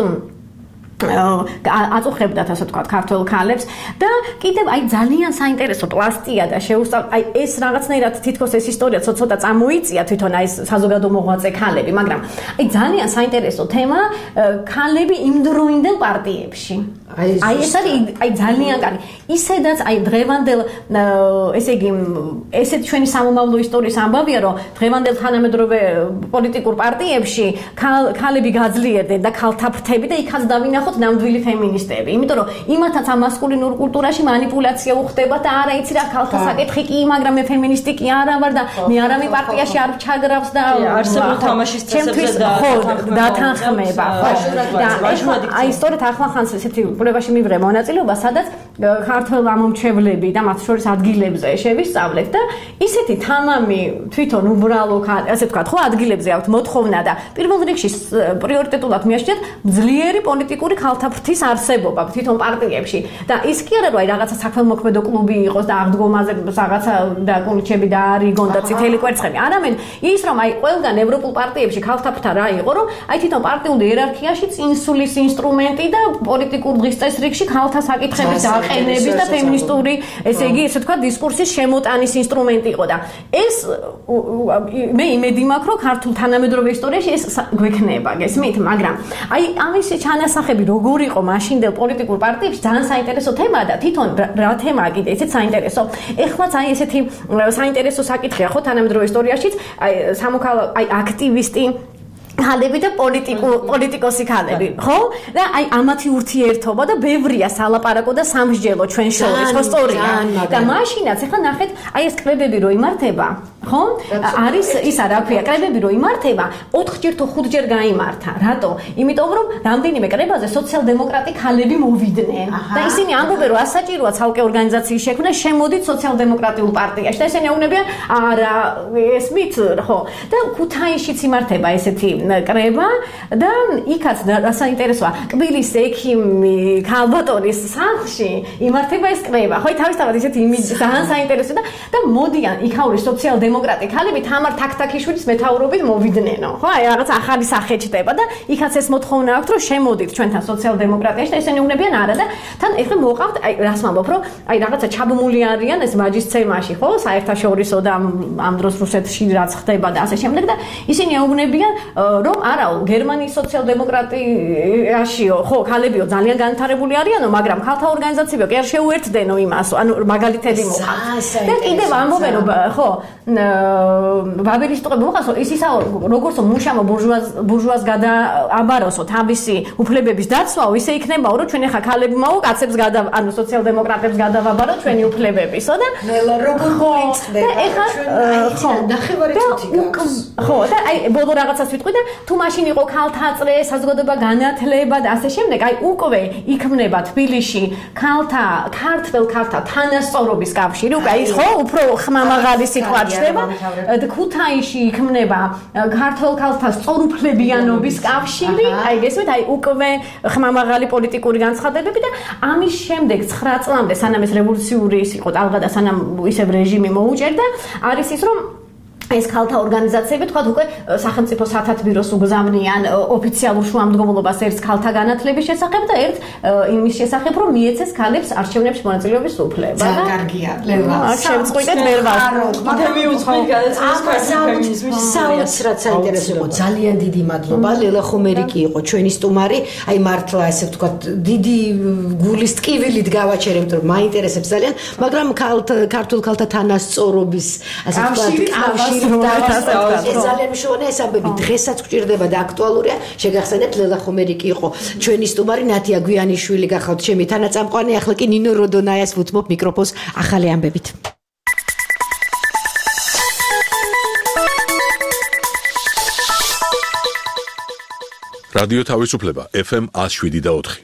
აწუხებდათ ასე ვთქვათ ქართველ ქალებს და კიდევ აი ძალიან საინტერესო პლასტია და შეუსწავლ აი ეს რაღაცნაირად თითქოს ეს ისტორია ცოტა წამოიწია თვითონ აი ეს საზოგადო მოღვაწე ქალები, მაგრამ აი ძალიან საინტერესო თემა ქალები იმდროინდელ პარტიებში. აი ეს არის აი ძალიან კარგი. ისედაც აი დღევანდელ ესე იგი ესეთ ჩვენი სამომავლო ისტორიის ამბავია, რომ დღევანდელ თანამედროვე პოლიტიკურ პარტიებში ქალები გაძლიერდნენ და ქალთა ფრთები და იქაც დავინახოთ ნამდვილი ფემინისტები. იმიტომ რომ იმათაც ამ მასკულინურ კულტურაში манипуляცია უხდება და არა იცი რა ქალთა საკითხი კი, მაგრამ მე ფემინისტი კი არა ვარ და მე არავინ პარტიაში არ ჩაგრავს და არსებულ თამაშის წესებზე და დათანხმება. ხო. აი სწორედ ახლახანს ესეთი კვლევაში მივიღე მონაწილეობა, სადაც ქართველ ამომრჩევლები და მათ შორის ადგილებზე შევისწავლეთ და ისეთი თამამი თვითონ უბრალო ასე ვთქვათ, ხო, ადგილებზე აქვთ მოთხოვნა და პირველ რიგში პრიორიტეტულად მიაჩნიათ ძლიერი პოლიტიკური ქალთა ფრთის არსებობა თვითონ პარტიებში და ის კი არა რომ აი რაღაცა საქველმოქმედო კლუბი იყოს და აღდგომაზე რაღაცა და კულჩები და არიგონ და წითელი კვერცხები, არამედ ის რომ აი ყველგან ევროპულ პარტიებში ქალთა ფრთა რა იყო, რომ აი თვითონ პარტიულ იერარქიაში წინსulis ინსტრუმენტი და პოლიტიკურ დღის წესრიგში ქალთა საკითხების დაყენების და ფემინისტური, ესე იგი, ესე თქვა დისკურსის შემოტანის ინსტრუმენტი იყო და ეს მე იმედი მაქვს, რომ ქართულ თანამედროვე ისტორიაში ეს გვექნება, გესმით, მაგრამ აი ამის ჩანასახები როგორ იყო მაშინდელ პოლიტიკურ პარტიებში ძალიან საინტერესო თემაა და თვითონ რა თემაა კიდე ესეც საინტერესო. ეხლაც აი ესეთი საინტერესო საკითხია ხო თანამედროვე ისტორიაშიც, აი სამოქალაქო აი აქტივისტი ქალები და პოლიტიკო პოლიტიკოსი ქალები, ხო? და აი ამათი ურთიერთობა და ბევრია სალაპარაკო და სამსჯელო ჩვენ შორის, ხო სწორია. და მაშინაც ახლა ნახეთ, აი ეს კრებები რო იმართება, ხო? არის ის რა ქვია, კრებები რო იმართება, ოთხჯერ თუ ხუთჯერ გაიმართა. რატო? იმიტომ რომ რამდენიმე კრებაზე სოციალ-დემოკრატი ქალები მოვიდნენ. და ისინი ამბობენ, რომ ასაჭიროა ცალკე ორგანიზაციის შექმნა, შემოდით სოციალ-დემოკრატიულ პარტიაში. და ისინი ეუბნებიან, არა, ესმით, ხო? და ქუთაისშიც იმართება ესეთი კრება და იქაც საინტერესოა კბილის ექიმი ქალბატონის სახლში იმართება ეს კრება. ხო, თავისთავად ისეთი იმიჯი ძალიან საინტერესო და და მოდიან იქაური სოციალ-დემოკრატი ქალები თამარ თაქთაქიშვილის მეთაურობით მოვიდნენო. ხო, აი რაღაც ახალი სახე ჩდება და იქაც ეს მოთხოვნა აქვს, რომ შემოდით ჩვენთან სოციალ-დემოკრატიაში და ისინი უგნებიან არა და თან ეხლა მოყავთ აი რას ვამბობ, რომ აი რაღაცა ჩაბმული არიან ეს მაჯისცემაში, ხო, საერთაშორისო და ამ დროს რუსეთში რაც ხდება და ასე შემდეგ და ისინი ეუბნებიან რომ არაო გერმანიის სოციალ-დემოკრატიაშიო ხო ქალებიო ძალიან განვითარებული არიანო, მაგრამ ქალთა ორგანიზაციებიო კი არ შეუერთდენო იმასო, ანუ მაგალითები მოყავთ. და კიდევ ამბობენ რომ ხო ბაბელის ტყუები მოყავსო ის ისა როგორც მუშამო ბურჟუაზ ბურჟუაზ გადააბაროსო თავისი უფლებების დაცვაო, ისე იქნებაო რომ ჩვენ ახლა ქალებმაო კაცებს გადა ანუ სოციალ-დემოკრატებს გადავაბაროთ ჩვენი უფლებებისო და ნელა როგორ მოიწდება ხო ნახევარი წუთი გაკს ხო და აი ბოლო რაღაცას ვიტყვი და თუ მაშინ იყო ქალთა წრე, საზოგადოება განათლება და ასე შემდეგ, აი უკვე იქმნება თბილისში ქალთა, ქართველ ქალთა თანასწორობის კავშირი, უკვე ის ხო უფრო ხმამაღალი სიტყვა ჩდება. ქუთაისში იქმნება ქართველ ქალთა სწორუფლებიანობის კავშირი, აი გესმით, აი უკვე ხმამაღალი პოლიტიკური განცხადებები და ამის შემდეგ ცხრა წლამდე სანამ ეს რევოლუციური ის იყო ტალღა და სანამ ისევ რეჟიმი მოუჭერდა, არის ის რომ ეს ქალთა ორგანიზაციები თქვა უკვე სახელმწიფო სათათბიროს უგზავნიან ოფიციალურ შუამდგომლობას ერთ ქალთა განათლების შესახებ და ერთ იმის შესახებ რომ მიეცეს ქალებს არჩევნებში მონაწილეობის უფლება. ძალიან კარგია. ლელა. შევწყვიტეთ ვერ ვარ. კიდევ მიუძღვით გადაცემის ფემინიზმის საოცრად საინტერესო იყო. ძალიან დიდი მადლობა. ლელა ხომერიკი იყო ჩვენი სტუმარი. აი მართლა ესე ვთქვათ დიდი გულის ტკივილით გავაჩერებთ რომ მაინტერესებს ძალიან, მაგრამ ქართულ ქალთა თანასწორობის ასე ვთქვათ კავშირი ეს ძალიან მნიშვნელოვანია ეს ამბები დღესაც გვჭირდება და აქტუალურია. შეგახსენებთ ლელა ხომერიკი იყო ჩვენი სტუმარი, ნათია გვიანიშვილი გახავთ ჩემი თანაწამყვანი, ახლა კი ნინო როდონაიას ვუთმობ მიკროფონს ახალი ამბებით. რადიო თავისუფლება F M one oh seven და four.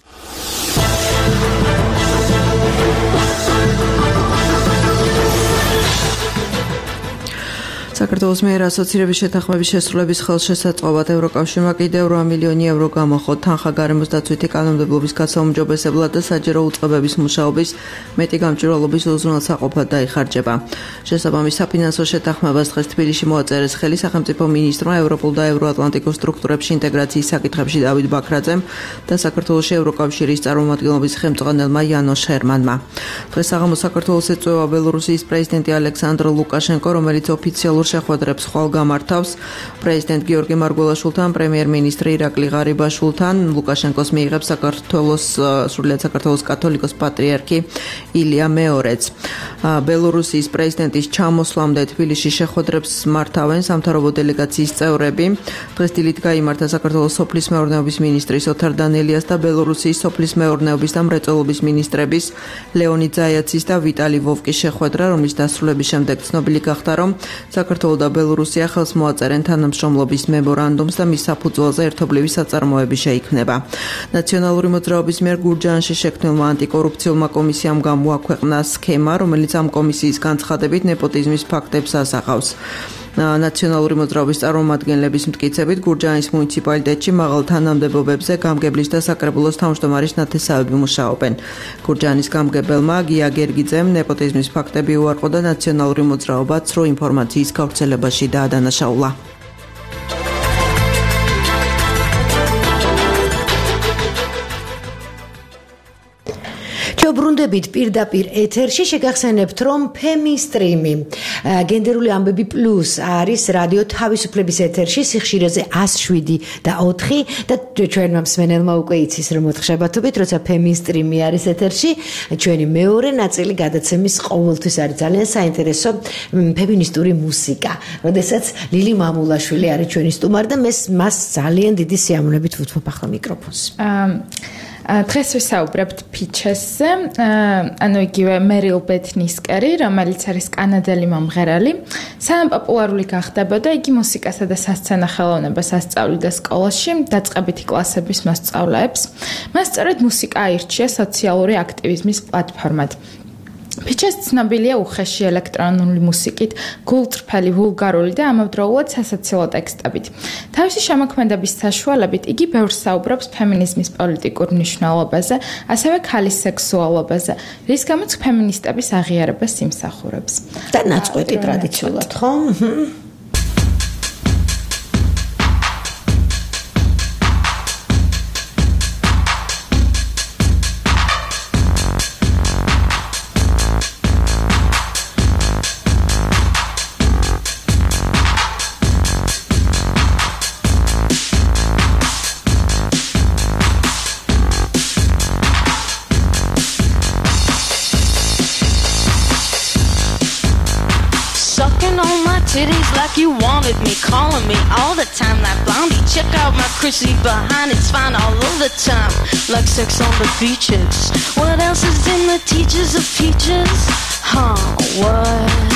საქართველოს მიერ ასოცირების შეთანხმების შესრულების ხელშესაწყობად ევროკავშირმა კიდევ რვა მილიონი ევრო გამოხო თანხა გარემოს დაცვითი კანონმდებლობის გასაუმჯობესებლად და საჯარო უწყებების მუშაობის მეტი გამჭვირვალობის უზრუნველსაყოფად დაიხარჯება. შესაბამის საფინანსო შეთანხმებას დღეს თბილისში მოაწერეს ხელი სახელმწიფო მინისტრმა ევროპულ და ევროატლანტიკურ სტრუქტურებში ინტეგრაციის საკითხებში დავით ბაქრაძემ და საქართველოში ევროკავშირის წარმომადგენლობის ხელმძღვანელმა იანოშ ჰერმანმა. დღეს საღამოს საქართველოს ეწვევა ბელორუსიის პრეზიდენტი ალექსანდრ ლუკაშენკო, რომელიც ოფიციალურ შეხვედრებს ხვალ გამართავს პრეზიდენტ გიორგი მარგველაშვილთან, პრემიერ-მინისტრი ირაკლი ღარიბაშვილთან. ლუკაშენკოს მიიღებს საქართველოს სრულიად საქართველოს კათოლიკოს პატრიარქი ილია მეორეც. ბელორუსიის პრეზიდენტის ჩამოსვლამდე თბილისში შეხვედრებს მართავენ სამთავრობო დელეგაციის წევრები. დღეს დილით გაიმართა საქართველოს სოფლის მეურნეობის მინისტრის ოთარ დანელიას და ბელორუსიის სოფლის მეურნეობის და მრეწველობის მინისტრების ლეონიდ ზაიაცის და ვიტალი ვოვკის შეხვედრა, რომლის დასრულების შემდეგ ცნობილი გახდა, რომ საქართველო და ბელორუსია ხელს მოაწერენ თანამშრომლობის მემორანდუმს და მის საფუძველზე ერთობლივი საწარმოები შეიქმნება. ნაციონალური მოძრაობის მიერ გურჯაანში შექმნილმა ანტიკორუფციულმა კომისიამ გამოაქვეყნა სქემა, რომელიც ამ კომისიის განცხადებით ნეპოტიზმის ფაქტებს ასახავს. ნაციონალური მოძრაობის წარმომადგენლების მტკიცებით გურჯაანის მუნიციპალიტეტში მაღალ თანამდებობებზე გამგებლის და საკრებულოს თავმჯდომარის ნათესავები მუშაობენ. გურჯაანის გამგებელმა გია გერგიძემ ნეპოტიზმის ფაქტები უარყო და ნაციონალური მოძრაობა ცრუ ინფორმაციის გავრცელებაში დაადანაშაულა. ბრუნდებით პირდაპირ ეთერში შეგახსენებთ, რომ ფემინსტრიმი გენდერული ამბები პლუს არის რადიო თავისუფლების ეთერში სიხშირეზე one oh seven და four და ჩვენმა მსმენელმა უკვე იცის, რომ ოთხშაბათობით, როცა ფემინსტრიმი არის ეთერში, ჩვენი მეორე ნაწილი გადაცემის ყოველთვის არის ძალიან საინტერესო ფემინისტური მუსიკა, როდესაც ლილი მამულაშვილი არის ჩვენი სტუმარი და მას ძალიან დიდი სიამოვნებით ვუთმობ ახლა მიკროფონს. დღეს ვისაუბრებთ Peaches-ზე, ანუ იგივე Meryl Bethniskeri, რომელიც არის კანადელი მომღერალი. სანამ პოპულარული გახდებოდა, იგი მუსიკასა და სასცენო ხელოვნებას ასწავლიდა სკოლაში, დაწყებითი კლასების მოსწავლეებს. მას სწორედ მუსიკა აირჩია სოციალური აქტივიზმის პლატფორმად. Peaches ცნობილია უხეში ელექტრონული მუსიკით, გულწრფელი, ვულგარული და ამავდროულად სასაცილო ტექსტებით. თავისი შემოქმედების საშუალებით იგი ბევრს საუბრობს ფემინიზმის პოლიტიკურ მნიშვნელობაზე, ასევე ქალის სექსუალობაზე, რის გამოც ფემინისტების აღიარებას იმსახურებს. და ნაწყვეტი ტრადიციულად, ხო? You wanted me, calling me all the time like Blondie. Check out my Chrissy behind, it's fine all of the time. Like sex on the beaches. What else is in the teachers of peaches? Huh, what?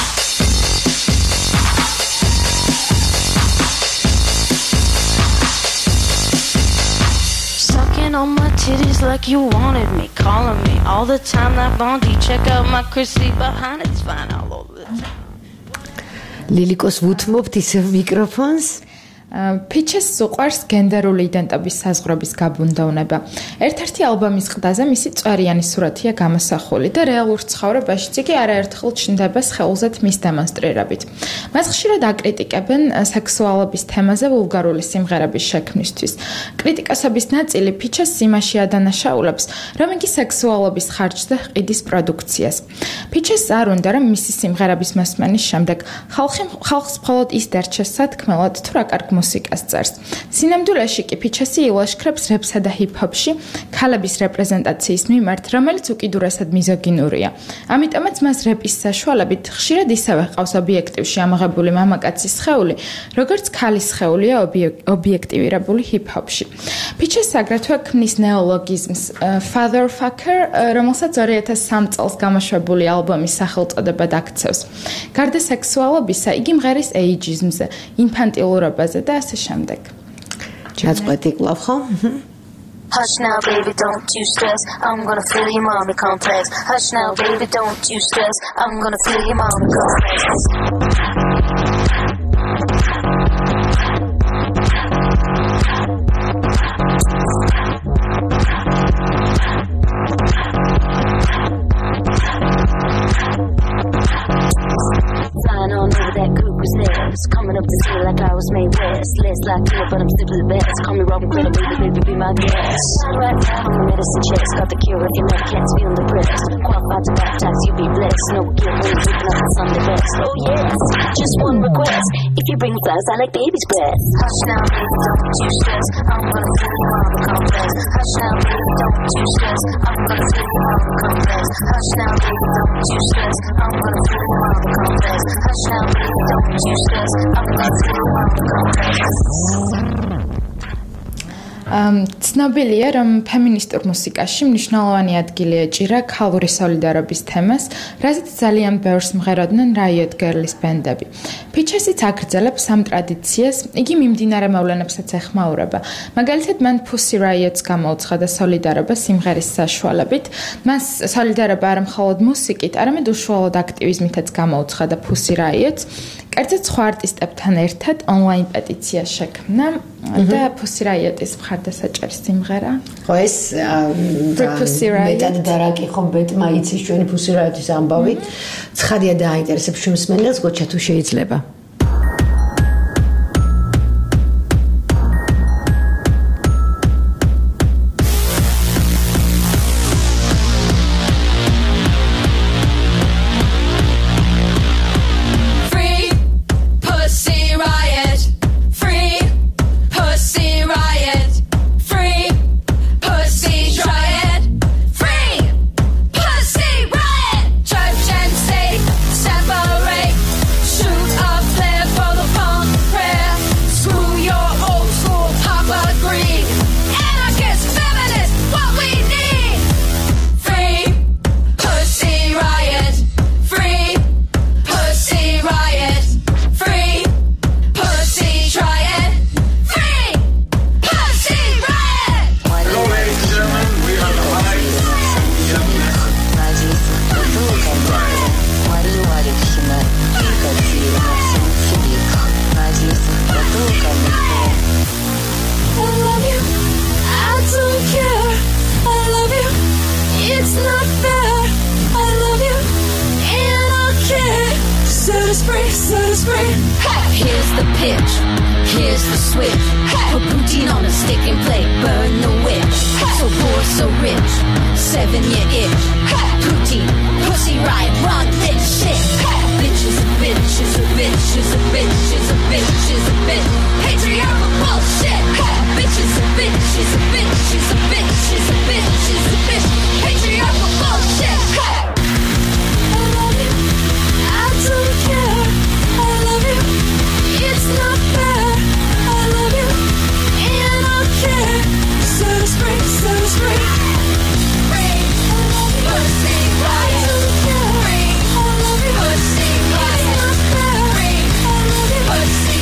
Sucking on my titties like you wanted me, calling me all the time like Blondie. Check out my Chrissy behind, it's fine all over the time. ლილიკოს ვუთმობთ ისევ მიკროფონს. Peaches უყვარს გენდერული იდენტობის საზღვრების გაბუნდოვნება. ერთ-ერთი ალბომის ყდაზე მისი წვერიანი სურათია გამოსახული და რეალურ ცხოვრებაშიც იგი არაერთხელ ჩნდება სხეულზეთ მის დემონსტრირებით. მას ხშირად აკრიტიკებენ სექსუალობის თემაზე ვულგარული სიმღერების შექმნისთვის. კრიტიკოსების ნაწილი Peaches იმაში ადანაშაულებს, რომ იგი სექსუალობის ხარჯზე ყიდის პროდუქციას. Peaches არ უნდა, რომ მისი სიმღერების მოსმენის შემდეგ ხალხი ხალხს მხოლოდ ის დარჩეს სათქმელად, თუ რა კარგ მუსიკას წერს. სინამდვილეში კი Peaches-ი ილაშქრებს რეპსა და ჰიპ-ჰოპში ქალების რეპრეზენტაციის მიმართ, რომელიც უკიდურესად მიზოგინურია. ამიტომაც მას რეპის საშუალებით ხშირად ისევე ყავს ობიექტივში ამაღებული მამაკაცის სხეული, როგორც ქალის სხეულია ობიექტივირებული ჰიპ-ჰოპში. Peaches აგრეთვე ქმნის ნეოლოგიზმს Fatherfucker, რომელსაც two thousand three წელს გამოშვებული ალბომის სახელწოდებად აქცევს. გარდა სექსუალობისა, იგი მღერის ეიჯიზმზე, ინფანტილურობაზე და ასე შემდეგ. ჩაწყვეტი კლავ ხო? Hush now, baby, don't you stress. I'm gonna fill your mommy complex. Hush now, baby, don't you stress. I'm gonna fill your mommy complex. Flying on over that cuckoo's nest, coming up to see like I was made west. Less like you, but I'm still the best. Call me Robin Cradle, baby, baby, be my guest. Right now, I'm a medicine chest. Got the cure if your neck can't feel depressed. Qualified to baptize, you be blessed. No guilt when you're waking up on Sunday best. Oh yes, just one request. If you bring flowers, I like baby's breath. Hush now, baby, don't you stress. I'm gonna fill your mama complex. Hush now, baby, don't you stress. I'm gonna fill your mama complex. Hush now, baby, don't you stress. I'm gonna fill your mama complex. Hush now, baby, don't you stress. I'm gonna fill your mama complex. ცნობილია, რომ ფემინისტურ მუსიკაში მნიშვნელოვანი ადგილი ეჭირა ქალური სოლიდარობის თემას, რაზეც ძალიან ბევრს მღეროდნენ Riot Girls ბენდები. Pitches-იც აგრძელებს ამ ტრადიციას, იგი მიმდინარე მოვლენებსაც ეხმაურება. მაგალითად, მან Pussy Riot-ს გამოუცხადა სოლიდარობა სიმღერის საშუალებით. მას სოლიდარობა არ მხოლოდ მუსიკით, არამედ უშუალოდ აქტივიზმითაც გამოუცხადა Pussy Riot-ს. კერძოდ სხვა არტისტებთან ერთად ონლაინ პეტიცია შექმნა და Pussy Riot-ის მხარდასაჭერი სიმღერა. ხო ეს მეტად დარაკი ხომ ბეტმა იცის ჩვენი Pussy Riot-ის ამბავი. ცხადია დააინტერესებს ჩვენ მსმენელს, გოჩა თუ შეიძლება. Here's the pitch, here's the switch. Put Putin on a stick and play burn the witch. So poor, so rich, seven year itch. Putin, Pussy Riot, run this shit. Bitch is a bitch, is a bitch, is a bitch, is a bitch, is a bitch. Patriarchal bullshit. Bitch is a bitch, is a bitch, is a bitch, is a bitch, is a bitch. Patriarchal bullshit. I love you, I don't care. I love you, it's not fair. I love you, and I care. Set us free, set us free. Free, Pussy Riot. Free, Pussy Riot. Free, Pussy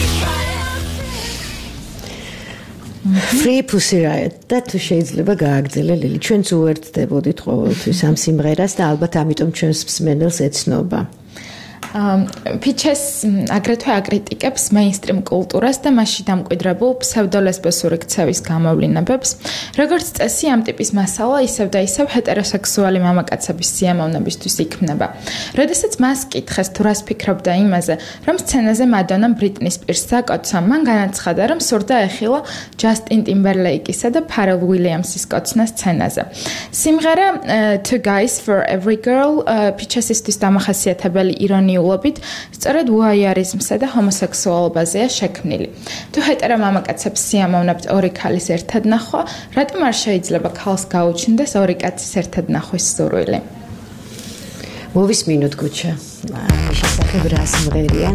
Riot. Free Pussy Riot. და თუ შეიძლება გააგრძელე ლილი. ჩვენც უერთდებოდით ყოველთვის ამ სიმღერას და ალბათ ამიტომ ჩვენს მსმენელს ეცნობა. Pitches აგრეთვე აკრიტიკებს მეინსტრიმ კულტურას და მასში დამკვიდრებულ ფსევდოლესბოსური ქცევის გამოვლინებებს. Როგორც წესი, ამ ტიპის მასალა ისევ და ისევ ჰეტეროსექსუალი მამაკაცების სიამოვნებისთვის იქმნება. როდესაც მას კითხეს თუ რას ფიქრობდა იმაზე, რომ სცენაზე მადონამ ბრიტნი სპირსს აკოცა, მან განაცხადა, რომ სურდა ეხილა ჯასტინ ტიმბერლეიკისა და ფარელ უილიამსის კოცნა სცენაზე. სიმღერა Two Guys for Every Girl Pitches-ისთვის დამახასიათებელი ირონიულობით სწორედ უაიარიზმსა და ჰომოსექსუალობაზეა შექმნილი. თუ ჰეტერო მამაკაცებს სიამოვნებთ ორი ქალის ერთად ნახვა, რატომ არ შეიძლება ქალს გაუჩნდეს ორი კაცის ერთად ნახვის სურვილი? მოვისმინოთ გუჩა. მის შესახებ რა სიმღერია?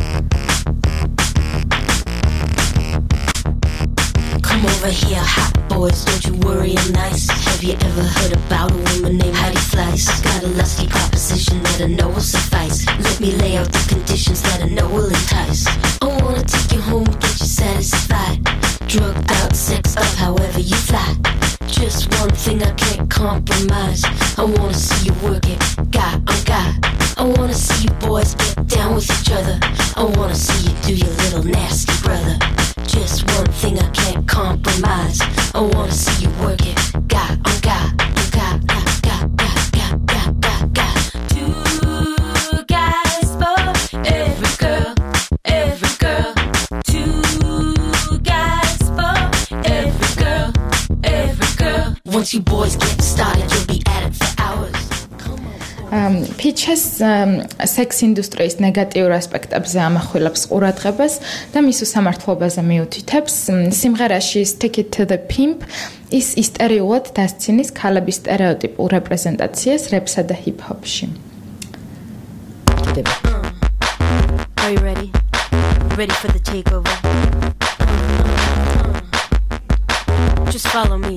Come over here, hot boys, don't you worry, I'm nice. Have you ever heard about a woman named Heidi Fleiss? I got a lusty proposition that I know will suffice. Let me lay out the conditions that I know will entice. I wanna take you home, get you satisfied. Drugged out, sexed up, however you fly. Just one thing I can't compromise. I wanna see you work it, guy on guy. I wanna see you boys get down with each other. I wanna see you do your little nasty brother. Just one thing I can't compromise. I wanna see you work it, guy on guy, guy, guy, guy, guy, guy, guy, guy, guy. Two guys for every girl, every girl. Two guys for every girl, every girl. Once you boys get started, you'll be at it for hours. Pitches sex industry-ის ნეგატიურ ასპექტებზე ამახვილებს ყურადღებას და მის უსამართლობაზე მიუთითებს. სიმღერაში Stick It to the Pimp ის ისტერიულად დასცინის ქალების სტერეოტიპულ რეპრეზენტაციას რეპსა და ჰიპ-ჰოპში. Are you ready? Ready for the takeover? Just follow me.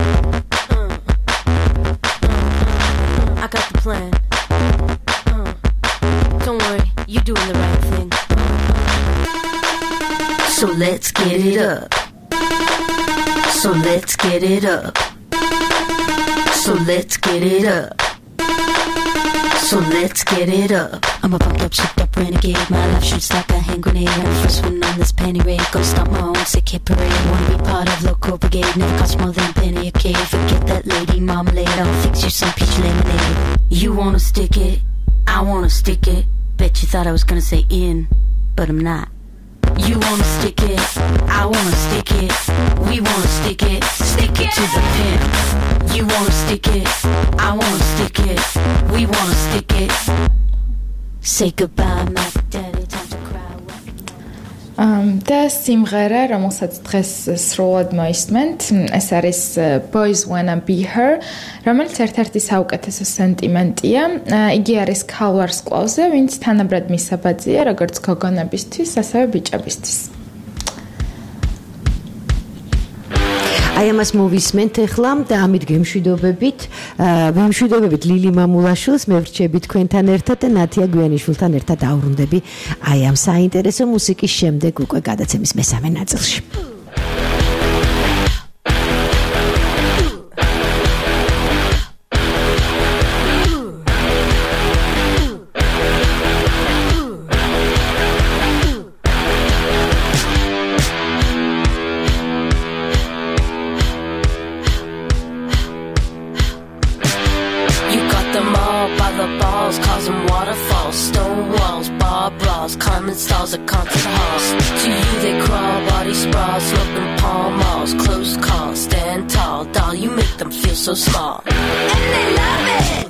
I got the plan. Uh, don't worry, you're doing the right thing. So let's get it up. So let's get it up. So let's get it up. So let's get it up. I'm a pumped up, shipped up renegade. My life shoots like a hand grenade. I'm the first one on this panty raid. Gonna start my own sick hit parade. Wanna be part of local brigade. Never cost more than a penny a cake. Forget that lady marmalade. I'll fix you some peach lemonade. You wanna stick it? I wanna stick it. Bet you thought I was gonna say in, but I'm not. You wanna stick it? I wanna stick it. We wanna stick it. Stick it to the pimp. You wanna stick it? I wanna stick it. We wanna stick it. Say goodbye, my daddy. Time to cry. და სიმღერა, რომელსაც დღეს სრულად მოისმენთ, ეს არის Boys Wanna Be Her, რომელიც ერთ-ერთი საუკეთესო სენტიმენტია. იგი არის ქალ ვარსკვლავზე, ვინც თანაბრად მისაბაძია, როგორც გოგონებისთვის, ასევე ბიჭებისთვის. აი ამას მოვისმენთ ახლა და ამით გემშვიდობებით, ვემშვიდობებით ლილი მამულაშვილს, მე ვრჩები თქვენთან ერთად და ნათია გვიანიშვილთან ერთად ავრუნდები აი ამ საინტერესო მუსიკის შემდეგ უკვე გადაცემის მესამე ნაწილში. Stars at concert halls. To you they crawl, body sprawl, sloping palm malls, close calls, stand tall, doll, you make them feel so small. And they love it.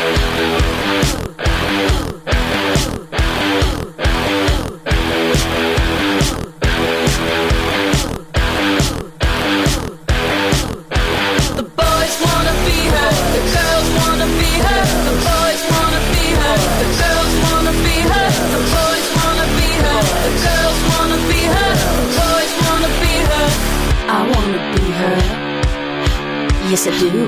The boys wanna be her, the girls wanna be her, the boys wanna be her, the girls wanna be her, the boys the girls wanna be her, the boys wanna be her. I wanna be her. Yes, I do.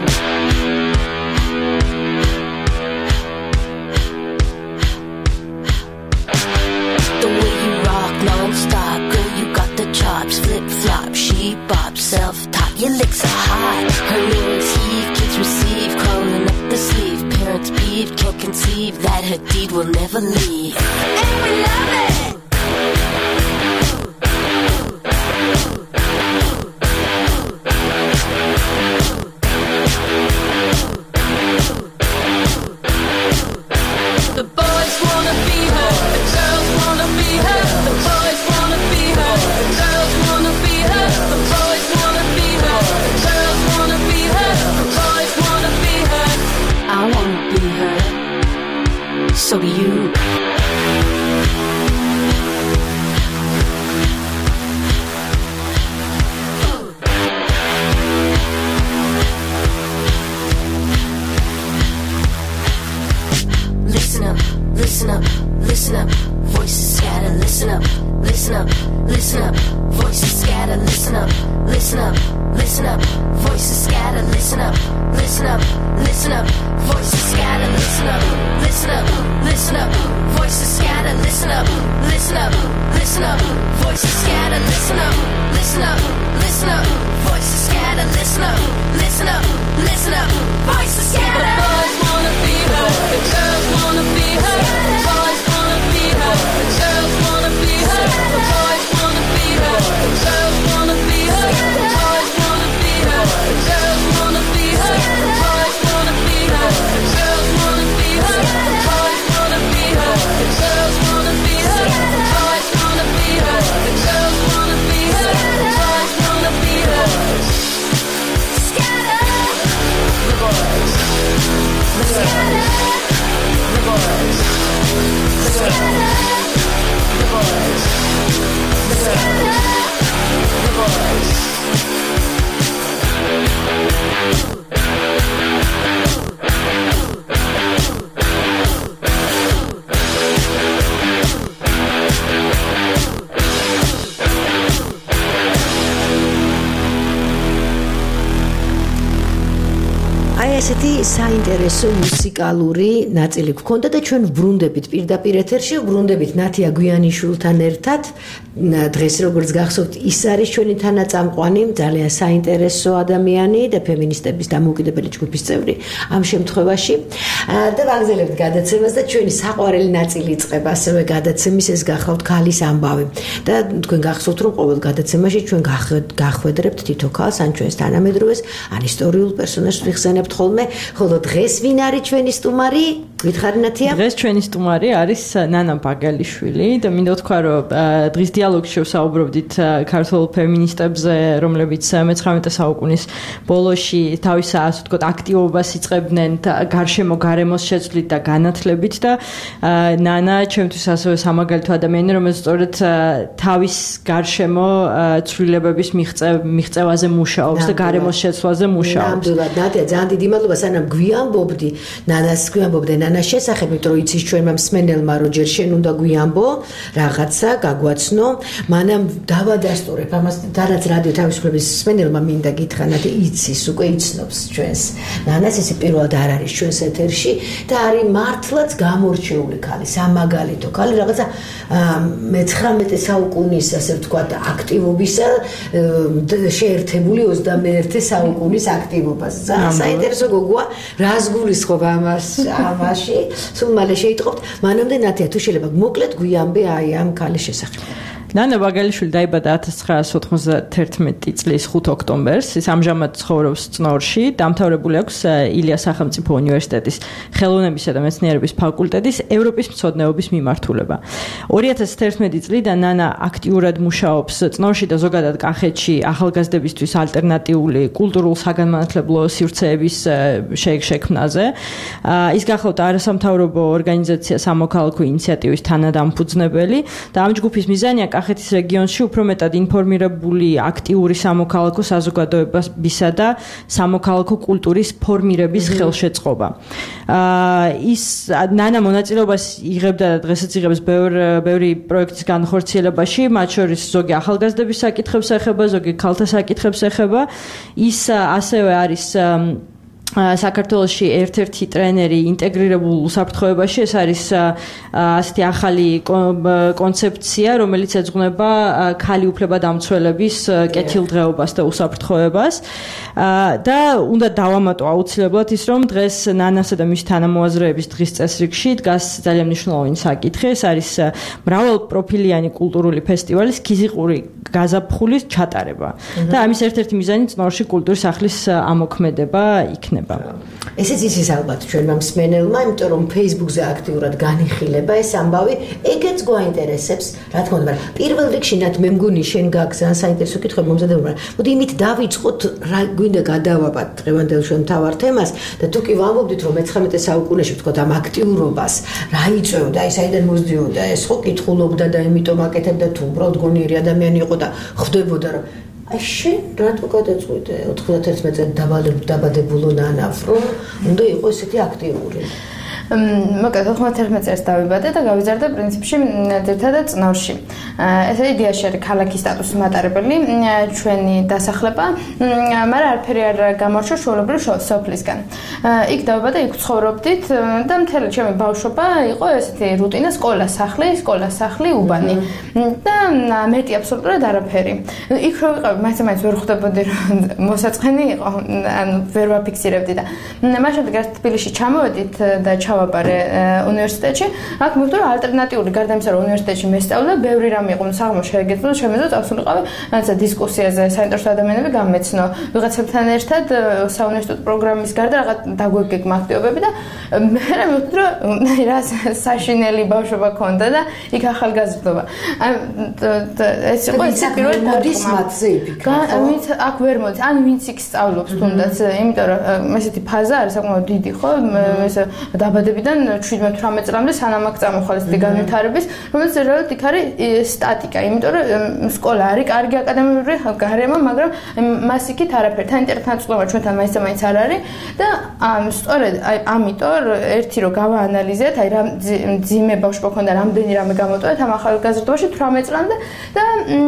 The way you rock non-stop, girl, you got the chops. Flip-flop, she bop, self-top. Your licks are hot. Her mirrors heave, kids receive, crawling up the sleeve. Parents peeved, can't conceive that her deed will never leave. And we love it. The boys wanna be her, the girls wanna be her, the boys wanna be her, the girls wanna be her, the boys wanna be her, the girls wanna be her, the boys wanna be her. I wanna be her. So do you. listen up. Voices scatter, listen up, listen up, listen up. Voices scatter, listen up, listen up, listen up. Voices scatter, listen up, listen up, listen up. Voices scatter, listen up, listen up, listen up. Voices scatter, listen up, listen up, listen up. Voices scatter, listen up, listen up, listen up. Voices scatter. The boys wanna be heard, the girls wanna be heard. The boys wanna be heard, the girls wanna be heard. The boys wanna be heard, the girls wanna be heard. The boys wanna be heard, the girls wanna be heard. The boys wanna be heard, the girls wanna be heard. The boys wanna be heard, the girls wanna be heard. The boys wanna be heard, the girls wanna be heard. The boys wanna be heard. Scatter. The boys. The scatter. The boys. The scatter. The boys. The scatter. The boys. აი ესეთი საინტერესო მუსიკალური ნაწილი გქონდა და ჩვენ ვრუნდებით პირდაპირ ეთერში, ვრუნდებით ნათია გვიანიშვილთან ერთად. დღეს როგორც გახსოვთ, ის არის ჩვენი თანაწამყვანი, ძალიან საინტერესო ადამიანი და ფემინისტების დამოუკიდებელი ჯგუფის წევრი ამ შემთხვევაში. და ვაგზელებთ გადაცემას და ჩვენი საყვარელი ნაწილი იწყება ასევე გადაცემის, ეს გახავთ ქალის ამბავი. და თქვენ გახსოვთ, რომ ყოველ გადაცემაში ჩვენ გახვედრებთ თითო ქალს, ან ჩვენს თანამედროვეს, ან ისტორიულ პერსონაჟს ვიხსენებთ ხოლმე, ხოლო დღეს ვინ არის ჩვენი სტუმარი? გითხარი ნათია? დღეს ჩვენი სტუმარი არის ნანა ბაგალიშვილი და მინდა ვთქვა, რომ დღის დიალოგში ვსაუბრობდით ქართულ ფემინისტებზე, რომლებიც მეცხრამეტე საუკუნის ბოლოში თავის ასე ვთქვათ აქტივობას იწყებდნენ გარშემო გარემოს შეცვლით და განათლებით და ნანა ჩემთვის ასევე სამაგალითო ადამიანი, რომელიც სწორედ თავის გარშემო ცვლილებების მიღწევაზე მუშაობს და გარემოს შეცვლაზე მუშაობს. ნამდვილად ნათია, ძალიან დიდი მადლობა, სანამ გვიამბობდი ნანას გვიამბობდი ნანას შესახებ, იმიტომ რომ იცის ჩვენმა მსმენელმა, რომ ჯერ შენ უნდა გვიამბო რაღაცა, გაგვაცნო, მანამ დავადასტურებ ამას, დანაც რადიო თავისუფლების მსმენელმა მინდა გითხრა, ნათია იცის, უკვე იცნობს ჩვენს ნანას, ესე პირველად არ არის ჩვენს ეთერში და არის მართლაც გამორჩეული ქალი, სამაგალითო ქალი, რაღაცა მეცხრამეტე საუკუნის, ასე ვთქვათ, აქტივობისა შეერთებული ოცდამეერთე საუკუნის აქტივობას. საინტერესო გოგოა, რას გულისხმობ ამას ამაში, სულ მალე შეიტყობთ. მანამდე ნათია, თუ შეიძლება მოკლედ გვიამბე აი ამ ქალის შესახებ. ნანა ბაგალიშვილი დაიბადა ათას ცხრაასი ოთხმოცდათერთმეტი წლის ხუთი ოქტომბერს. ის ამჟამად ცხოვრობს წნორში. დამთავრებული აქვს ილიას სახელმწიფო უნივერსიტეტის ხელოვნებისა და მეცნიერების ფაკულტეტის ევროპის მცოდნეობის მიმართულება. ორი ათას თერთმეტი წლიდან ნანა აქტიურად მუშაობს წნორში და ზოგადად კახეთში ახალგაზრდებისთვის ალტერნატიული კულტურულ საგანმანათლებლო სივრცეების შექმნაზე. ის გახლავთ არასამთავრობო ორგანიზაცია სამოქალაქო ინიციატივის თანადამფუძნებელი და ამ ჯგუფის მიზანია კახეთის რეგიონში უფრო მეტად ინფორმირებული აქტიური სამოქალაქო საზოგადოებისა და სამოქალაქო კულტურის ფორმირების ხელშეწყობა. ის ნანა მონაწილეობას იღებდა და დღესაც იღებს ბევრი პროექტის განხორციელებაში, მათ შორის ზოგი ახალგაზრდების საკითხებს ეხება, ზოგი ქალთა საკითხებს ეხება. ის ასევე არის საქართველოში ერთ-ერთი ტრენერი ინტეგრირებულ უსაფრთხოებაში. ეს არის ასეთი ახალი კონცეფცია, რომელიც ეძღვნება ქალი უფლებადამცველების კეთილდღეობას და უსაფრთხოებას. და უნდა დავამატო აუცილებლად ის, რომ დღეს ნანასა და მის თანამოაზრეების დღის წესრიგში დგას ძალიან მნიშვნელოვანი საკითხი. ეს არის მრავალპროფილიანი კულტურული ფესტივალის ქიზიყური გაზაფხულის ჩატარება. და ამის ერთ-ერთი მიზანი წნორში კულტურის სახლის ამოქმედება იქნება. ესეც იცის ალბათ ჩვენმა მსმენელმა, იმიტომ რომ Facebook-ზე აქტიურად განიხილება ეს ამბავი, ეგეც გვაინტერესებს, რა თქმა უნდა, მაგრამ პირველ რიგში ნათ მე მგონი შენ გაქვს ძალიან საინტერესო კითხვები მომზადება, მაგრამ მოდი იმით დავიწყოთ, რა გვინდა გადავაბად დღევანდელ ჩვენ მთავარ თემას და თუ კი ვამბობდით, რომ მეცხრამეტე საუკუნეში ვთქვათ ამ აქტიურობას რა იწევდა, აი საიდან მოსდიოდა, ეს ხო კითხულობდა და იმიტომ აკეთებდა თუ უბრალოდ გონიერი ადამიანი იყო და ხვდებოდა რომ აი შენ რატო გადაწყვიტე ოთხმოცდათერთმეტ წელს დაბადებულო ნანავს, რომ უნდა იყო ესეთი აქტიური? მოკლედ ოთხმოცდაერთმეტ წელს დავიბადე და გავიზარდე პრინციპში ძირითადად წნორში. ესე იდეაში არის ქალაქის სტატუსის მატარებელი ჩვენი დასახლება, მაგრამ არაფერი არ გამორჩა ჩვეულებრივ სოფლისგან. იქ დავიბადე, იქ ცხოვრობდით და მთელი ჩემი ბავშვობა იყო ესეთი რუტინა, სკოლა, სახლი, სკოლა, სახლი, უბანი და მეტი აბსოლუტურად არაფერი. იქ რო ვიყავი, მაინც-მაინც ვერ ხვდებოდი მოსაწყენი იყო, ანუ ვერ ვაფიქსირებდი და მაშინ დღეს თბილისში ჩამოვედით და ჩავაბარე უნივერსიტეტში. აქ მივხვდი რომ ალტერნატიული გარდა იმისა რომ უნივერსიტეტში მესწავლე, ბევრი რამე იყო საღამოს შეეგეთო, შემეძლო წავსულიყავი რაღაცა დისკუსიაზე, საინტერესო ადამიანები გამეცნო. ვიღაცებთან ერთად საუნივერსიტეტო პროგრამის გარდა რაღაც დაგვეგეგმა აქტივობები და მე მივხვდი რომ რა საშინელი ბავშვობა ქონდა და იქ ახალგაზრდობა. ეს იყო ეს პირველი მოდის მათზე იფიქრა. ვინც აქ ვერ მოდის, ან ვინც იქ სწავლობს თუნდაც, იმიტომ რომ ესეთი ფაზა არის საკმაოდ დიდი, ხო? ეს დაბადებიდან შვიდმეტ ათორმეტ წლამდე სანამ აქ წამოხვალ ესეთი განვითარების, რომელიც რეალურად იქ არის სტატიკა, იმიტომ რომ სკოლა არის კარგი აკადემიური გარემო, მაგრამ მას იქით არაფერი. თან ინტერნეტსკოლა ჩვენთან მაინც და მაინც არ არის და სწორედ ამიტომ ერთი რო გავაანალიზეთ, აი რა ძიმე ბავშვობა ქონდა, რამდენი რამე გამოტოვეთ ამ ახალგაზრდობაში ათორმეტ წლამდე და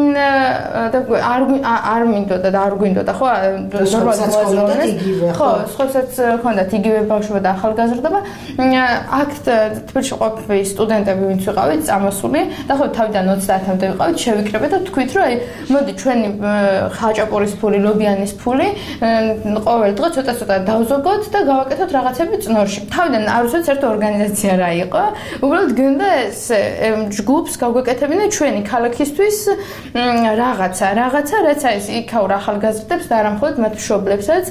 არ არ მინდოდა და არ გვინდოდა, ხო? ნორმალურად ხო, სხვასაც ქონდათ იგივე ბავშვობა და ახალგაზრდობა. აქ თბილისში ყოფილი სტუდენტები ვინც ვიყავით, წამოსული და ხო თავიდან ოცდაათამდე ვიყავით, შევიკრებეთ და თქვით რომ აი მოდი ჩვენი ხაჭაპურის ფული, ლობიანის ფული ყოველ დღე ცოტა-ცოტა დავზოგოთ და გავაკეთოთ რაღაცები წნორში. თავიდან არ ვიცით ერთ ორგანიზაცია რა იყო. უბრალოდ გინდა ეს ჯგუფს გავგეკეთებინა ჩვენი ქალაქისთვის რაღაცა, რაღაცა, რაც არის იქაურ ახალგაზრდებს და არა მხოლოდ მათ მშობლებსაც,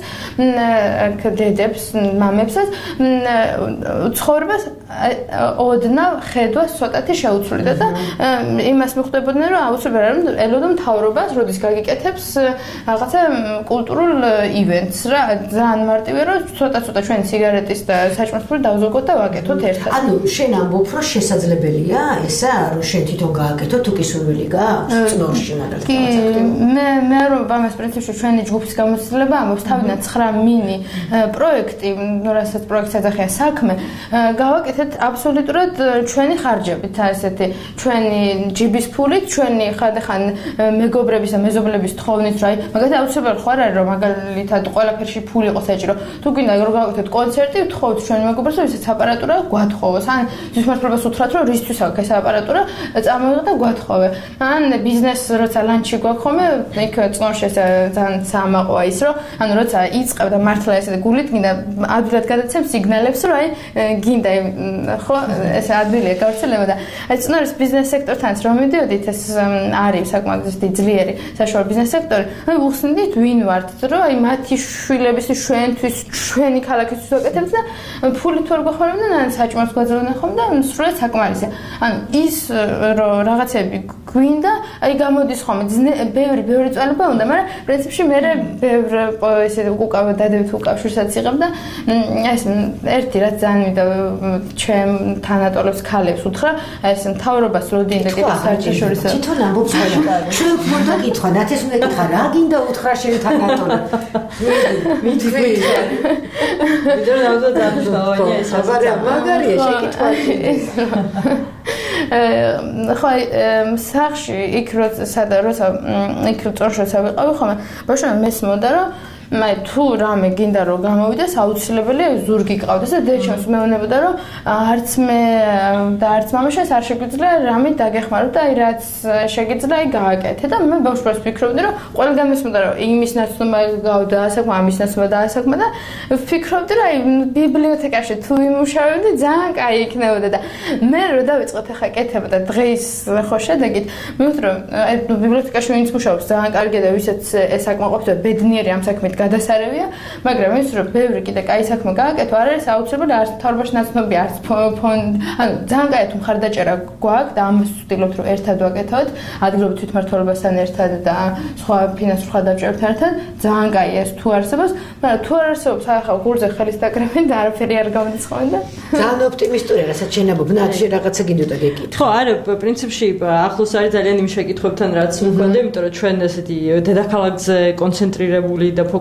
დედებს, მამებსაც ცხოვრებას ოდნავ ხედვა ცოტათი შეუცვლიდა და იმას მიხვდებოდნენ რომ აუცილებლად რომ ელოდო მთავრობას როდის გაგიკეთებს რაღაცა კულტურულ ივენტს რა ძალიან მარტივია რომ ცოტა-ცოტა ჩვენ სიგარეტის და საჭმლის ფული დავზოგოთ და ვაკეთოთ ერთად. ანუ შენ ამბობ რომ შესაძლებელია ესა რომ შენ თვითონ გააკეთო თუ კი სურვილი გააქვს წნორში მაგალითად. კი მე მე რომ ამას პრინციპში ჩვენი ჯგუფის გამოცდილება ამბობს თავიდან ცხრა მინი პროექტი, რასაც პროექტს ეძახიან საქმე, გავაკეთეთ აბსოლუტურად ჩვენი ხარჯებით, ესეთი ჩვენი ჯიბის ფულით, ჩვენი ხანდახან მეგობრების და მეზობლების თხოვნით, რა, მაგალითად აუცილებლად ხო არ არის რომ მაგალითად ყველაფერში ფული იყოს საჭირო. თუ გინდა რომ გავაკეთოთ კონცერტი, თხოვთ ჩვენი მეგობრებს, ვისაც აპარატურა გვათხოვოს. ან ძისმართლობას უთხრათ რომ რისთვის აქვს ეს აპარატურა, წამოვიდეთ და გვათხოვე. ან ბიზნეს როცა ლანჩი გვაქვს ხოლმე, იქ წნორში ძალიან საამაყოა ის რომ ანუ როცა იწყებ და მართლა ესე გულით გინდა ადვილად გადაცემ სიგნალებს რომ აი გინდა ხო ეს ადვილია გავრცელება და აი წნორის ბიზნეს სექტორთანაც რომ მიდიოდით ეს არის საკმაოდ ძლიერი საშუალო ბიზნეს სექტორი აი უხსნით ვინ ვართ რომ აი მათი შვილების ჩვენთვის ჩვენი ქალაქისთვის ვაკეთებთ და ფული თუ არ გვახმარებდნენ ან საჭმელს გვაძლევდნენ ხომ და სრულად საკმარისია ანუ ის რომ რაღაცები გვინდა აი გამოდის ხოლმე ბევრი ბევრი წვალება უნდა მაგრამ პრინციპში მე ბევრ ესე უკავე დადებით უკავშირსაც იღებ და ეს ერთი რაც ძალიან მინდა ჩემ თანატოლებს ქალებს უთხრა ეს მთავრობას როდინდა კიდე საერთაშორისო თვითონ ამბობს ხოლმე ჩვენ უნდა კითხვა ნათეს უნდა კითხა რა გინდა უთხრა შენ თანატოლო მიდი ვიდრე დავდა დავდავანია ეს მაგარია შეკითხვა ხო სახში იქ როცა როცა იქ წორშოცა ვიყავი ხოლმე ბაშა მესმოდა რომ მე თუ რამე გინდა რომ გამოვიდეს აუცილებელია ზურგი ყავდეს და დეჩემს მეუბნებოდა რომ არც მე და არც მამაშენს არ შეგვიძლია რამე დაგეხმარო და აი რაც შეგიძლია აი გააკეთე და მე ბავშვებს ვფიქრობდი რომ ყველგან მესმოდა რომ იმის ნაცნობა გავდა ასაკმა ამის ნაცნობა და ასაკმა და ვფიქრობდი რომ აი ბიბლიოთეკაში თუ იმუშავებდი ძალიან კაი იქნებოდა და მე რო დავიწყოთ ახლა კეთება და დღეს ხო შედეგით მივხვდი რომ აი ბიბლიოთეკაში ვინც მუშაობს ძალიან კარგია და ვისაც ეს აკმაყოფილებს და ბედნიერი ამ საქმით გადასარევია, მაგრამ ის რომ ბევრი კიდე კაი საქმე გააკეთო, არ არის აუცილებელი არც მთავრობაში ნაცნობი, არც ფონდ, ანუ ძალიან კაი თუ მხარდაჭერა გვაქვს და ამას ვცდილობთ რომ ერთად ვაკეთოთ, ადგილობრივ თვითმმართველობასთან ერთად და სხვა ფინანსურ ხარდაჭერებთან ერთად, ძალიან კაი ეს თუ არსებობს, მაგრამ თუ არ არსებობს, ახლა გულზე ხელის დაკრებენ და არაფერი არ გამოდის ხოლმე და ძალიან ოპტიმისტურია, რასაც შენაბობ, ნახე რაღაცა გინდოდა გეკითხო. ხო, არა, პრინციპში ახლოს არის ძალიან იმ შეკითხვებთან, რაც მქონდა, იმიტომ რომ ჩვენ ესეთი დედაქალაქზე კონცენტრირებული და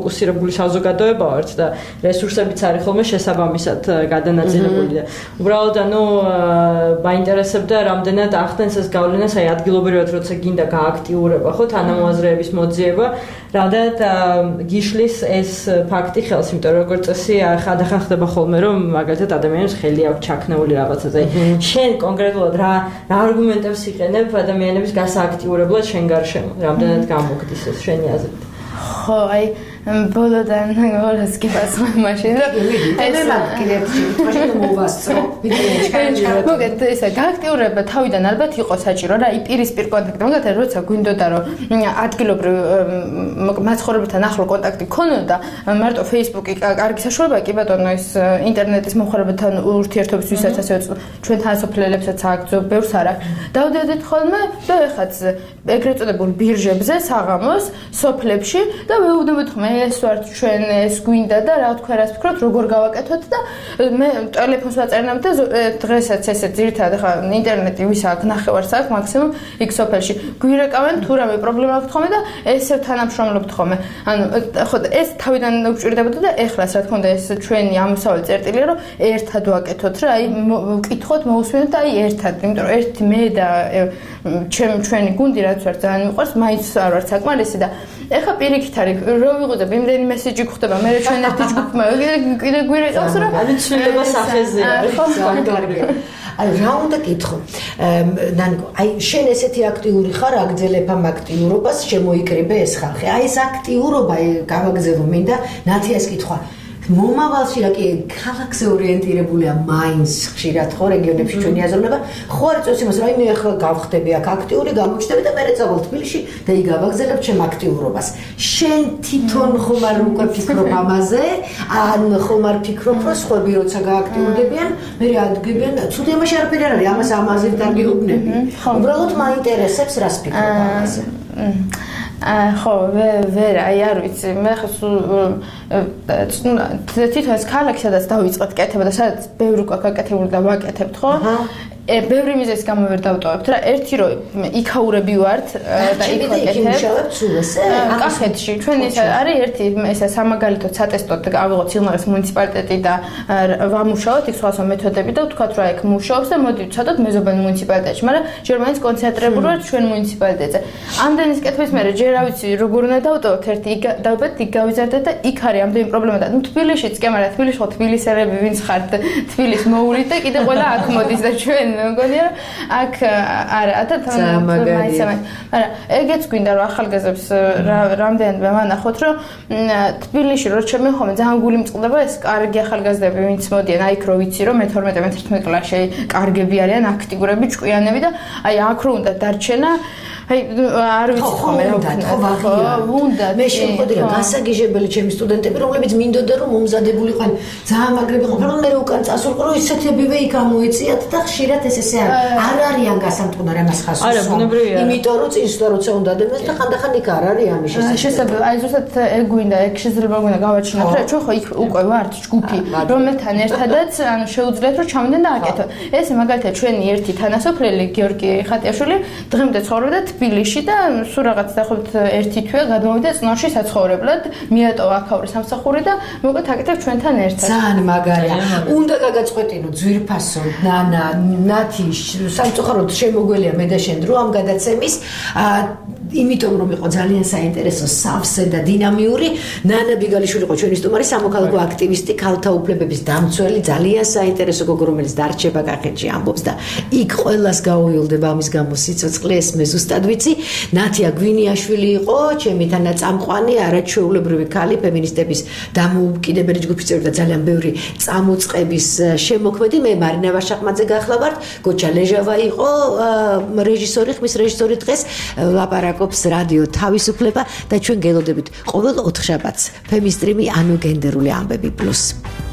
ფოკუსირებული საზოგადოება ვართ და რესურსებიც არის ხოლმე შესაბამისად გადანაწილებული და უბრალოდ ანუ მაინტერესებდა რამდენად ახდენს ეს გავლენას აი ადგილობრივად როცა გინდა გააქტიურება ხო თანამოაზრეების მოძიება რადგან გიშლის ეს ფაქტი ხელს იმიტომ რომ როგორც წესი ხადახან ხდება ხოლმე რომ მაგალითად ადამიანებს ხელი აქვს ჩაქნეული რაღაცაზე შენ კონკრეტულად რა რა არგუმენტებს იყენებ ადამიანების გასააქტიურებლად შენ გარშემო რამდენად გამოგდის ეს შენი აზრით ხო აი ბოლოდან გორას გიბასმა მაშინ რა ეს კიდევ თვითონ მოვასწრო ვიდეო მოგეთ ესა გააქტიურება თავიდან ალბათ იყო საჭირო რა პირისპირ კონტაქტი მაგალითად როცა გვინდოდა რომ ადგილობრივ მაცხოვრებელთან ახლო კონტაქტი ქონოდა მარტო Facebook-ი კარგი საშუალებაა კი ბატონო ეს ინტერნეტის მომხმარებელთან ურთიერთობის ვისაც ასე ჩვენ თანასოფლელებსაც აქვს ბევრს არა დავდედით ხოლმე და ეხაც ეგრეთ წოდებულ ბირჟებზე საღამოს სოფლებში და ვეუბნებით ხომ ეს ვართ ჩვენ ეს გვინდა და რა თქვა რას ფიქრობთ როგორ გავაკეთოთ და მე ტელეფონს ვაწერნებ და დღესაც ესე ძირითადად ხა ინტერნეტი ვის აქვს ნახევარს აქვს მაქსიმუმ იქ სოფელში გვირეკავენ თუ რამე პრობლემა აქვს ხოლმე და ესე თანამშრომლობთ ხოლმე ანუ ხო ეს თავიდან უჭირდებოდა და ეხლას რა თქმა უნდა ეს ჩვენი ამოსავალი წერტილია რომ ერთად ვაკეთოთ რა აი ვკითხოთ მოусვენოთ და აი ერთად იმიტომ რომ ერთი მე და ჩემ ჩვენი გუნდი რაც ვარ ძალიან მიყვარს მაინც არ ვარ საკმარისი და ეხა პირიქით არის რომ ვიღოთ იმდენი მესეჯი გვხდება მე ჩვენ ერთი ჯგუფმა კიდე გვირეკავს რა ანუ ცვლილება სახეზე აი რა უნდა კითხო ნანკო აი შენ ესეთი აქტიური ხარ აგძელებ ამ აქტიურობას შემოიკრიბე ეს ხალხი აი ეს აქტიურობა გავაგზავნო მინდა ნათიას კითხვა მომავალში რა კი ქალაქზე ორიენტირებულია მაინც ხშირად ხო რეგიონებში ჩვენი აზროვნება ხო არ წოს იმას რომ აი მე ახლა გავხდები აქ აქტიური გამოჩნდები და მე წავალ თბილისში და იგ გავაგზავნებ ჩემ აქტიურობას შენ თვითონ ხომ არ უკვე ფიქრობ ამაზე ან ხომ არ ფიქრობ რომ სხვები როცა გააქტიურდებიან მე ადგებიან ცუდი ამაში არაფერი არ არის ამას ამაზე დაგიუბნები უბრალოდ მაინტერესებს რას ფიქრობ ამაზე ხო ვერა აი არ ვიცი მე ხა თვითონ ეს ქალაქი სადაც დავიწყეთ კეთება და სადაც ბევრი ყვა გაკეთებული და ვაკეთებთ ხო ბევრი მიზეზის გამო ვერ დავტოვებთ რა ერთი რომ იქაურები ვართ და იქ ვაკეთებთ კახეთში ჩვენ ეს არის ერთი ესა სამაგალითოდ სატესტოდ ავიღოთ სილნარის მუნიციპალიტეტი და ვამუშაოთ იქ სხვადასხვა მეთოდები და ვთქვათ რა იქ მუშაობს და მოდი ვცადოთ მეზობელ მუნიციპალიტეტში მაგრამ ჯერ მაინც კონცენტრირებული ვართ ჩვენ მუნიციპალიტეტზე ამდენის კითხვის მერე ჯერ რა ვიცი როგორ უნდა დავტოვოთ ერთი იქ დავბეთ იქ გავიზარდეთ და იქ არის ამდენი პრობლემა და ნუ თბილისშიც კი მაგრამ თბილისში ხო თბილისელები ვინც ხართ თბილისს მოულით და კიდე ყველა აქ მოდის და ჩვენ მეგონია რომ აქ არა და მაინც არა ეგეც გვინდა რომ ახალგაზრდებს რამდენად მანახოთ რომ თბილისში რო ჩემი ხომ ძალიან გული მწყდება ეს კარგი ახალგაზრდები ვინც მოდიან აი იქ რო ვიცი რომ მე თორმეტე მე თერთმეტ კლასში კარგები არიან აქტიურები ჭკვიანები და აი აქ რო უნდა დარჩენა აი არ ვიცი ხომ რა ვქნა უნდა მე შემოდი რა გასაგიჟებელი ჩემი სტუდენტები რომლებიც მინდოდა რომ მომზადებულიყან ძალიან მაგრები ყოფილიყო მე უკან წასულიყო რომ ისეთებივე იქ ამოეწიათ და ხშირად ეს ესე არ არიან გასამტყუნარი ამას ხასოს არა ბუნებრივია იმიტომ რომ წინსვლა როცა უნდა დებას და ხანდახან იქ არ არის ამის შესაძლებელი აი ზუსტად ეგ გვინდა ეგ შეიძლება გვინდა გავაჩინოთ რა ჩვენ ხო იქ უკვე ვართ ჯგუფი რომელთან ერთადაც ანუ შეუძლიათ რომ ჩავიდნენ და აკეთოთ ეს მაგალითად ჩვენი ერთი თანასოფლელი გიორგი ხატიაშვილი დღემდე ცხოვრობდა თბილისში და სულ რაღაც დაახლოებით ერთი თვე გადმოვიდა წნორში საცხოვრებლად მიატოვა აქაური სამსახური და მოკეთ აკეთებ ჩვენთან ერთად ძალიან მაგარია უნდა გაგაწყვეტინო ძვირფასო ნანა ნათი სამწუხაროდ შემოგველია მე და შენ დრო ამ გადაცემის იმიტომ რომ იყო ძალიან საინტერესო სავსე და დინამიური ნანა ბიგალიშვილი იყო ჩვენი სტუმარი სამოქალაქო აქტივისტი ქალთა უფლებების დამცველი ძალიან საინტერესო გოგო რომელიც დარჩება კახეთში ამბობს და იქ ყველას გაუილდება ამის გამო სიცოცხლე ეს მე ზუსტად ვიცი ნათია გვინიაშვილი იყო ჩემი თანაწამყვანი არაჩვეულებრივი ქალი ფემინისტების დამოუკიდებელი ჯგუფის წევრი და ძალიან ბევრი წამოწყების შემოქმედი მე მარინა ვაშაყმაძე გახლავართ გოჩა ლეჟავა იყო რეჟისორი ხმის რეჟისორი დღეს ლაპარაკობს რადიო თავისუფლება და ჩვენ გელოდებით ყოველ ოთხშაბათს ფემისტრიმი ანუ გენდერული ამბები პლუს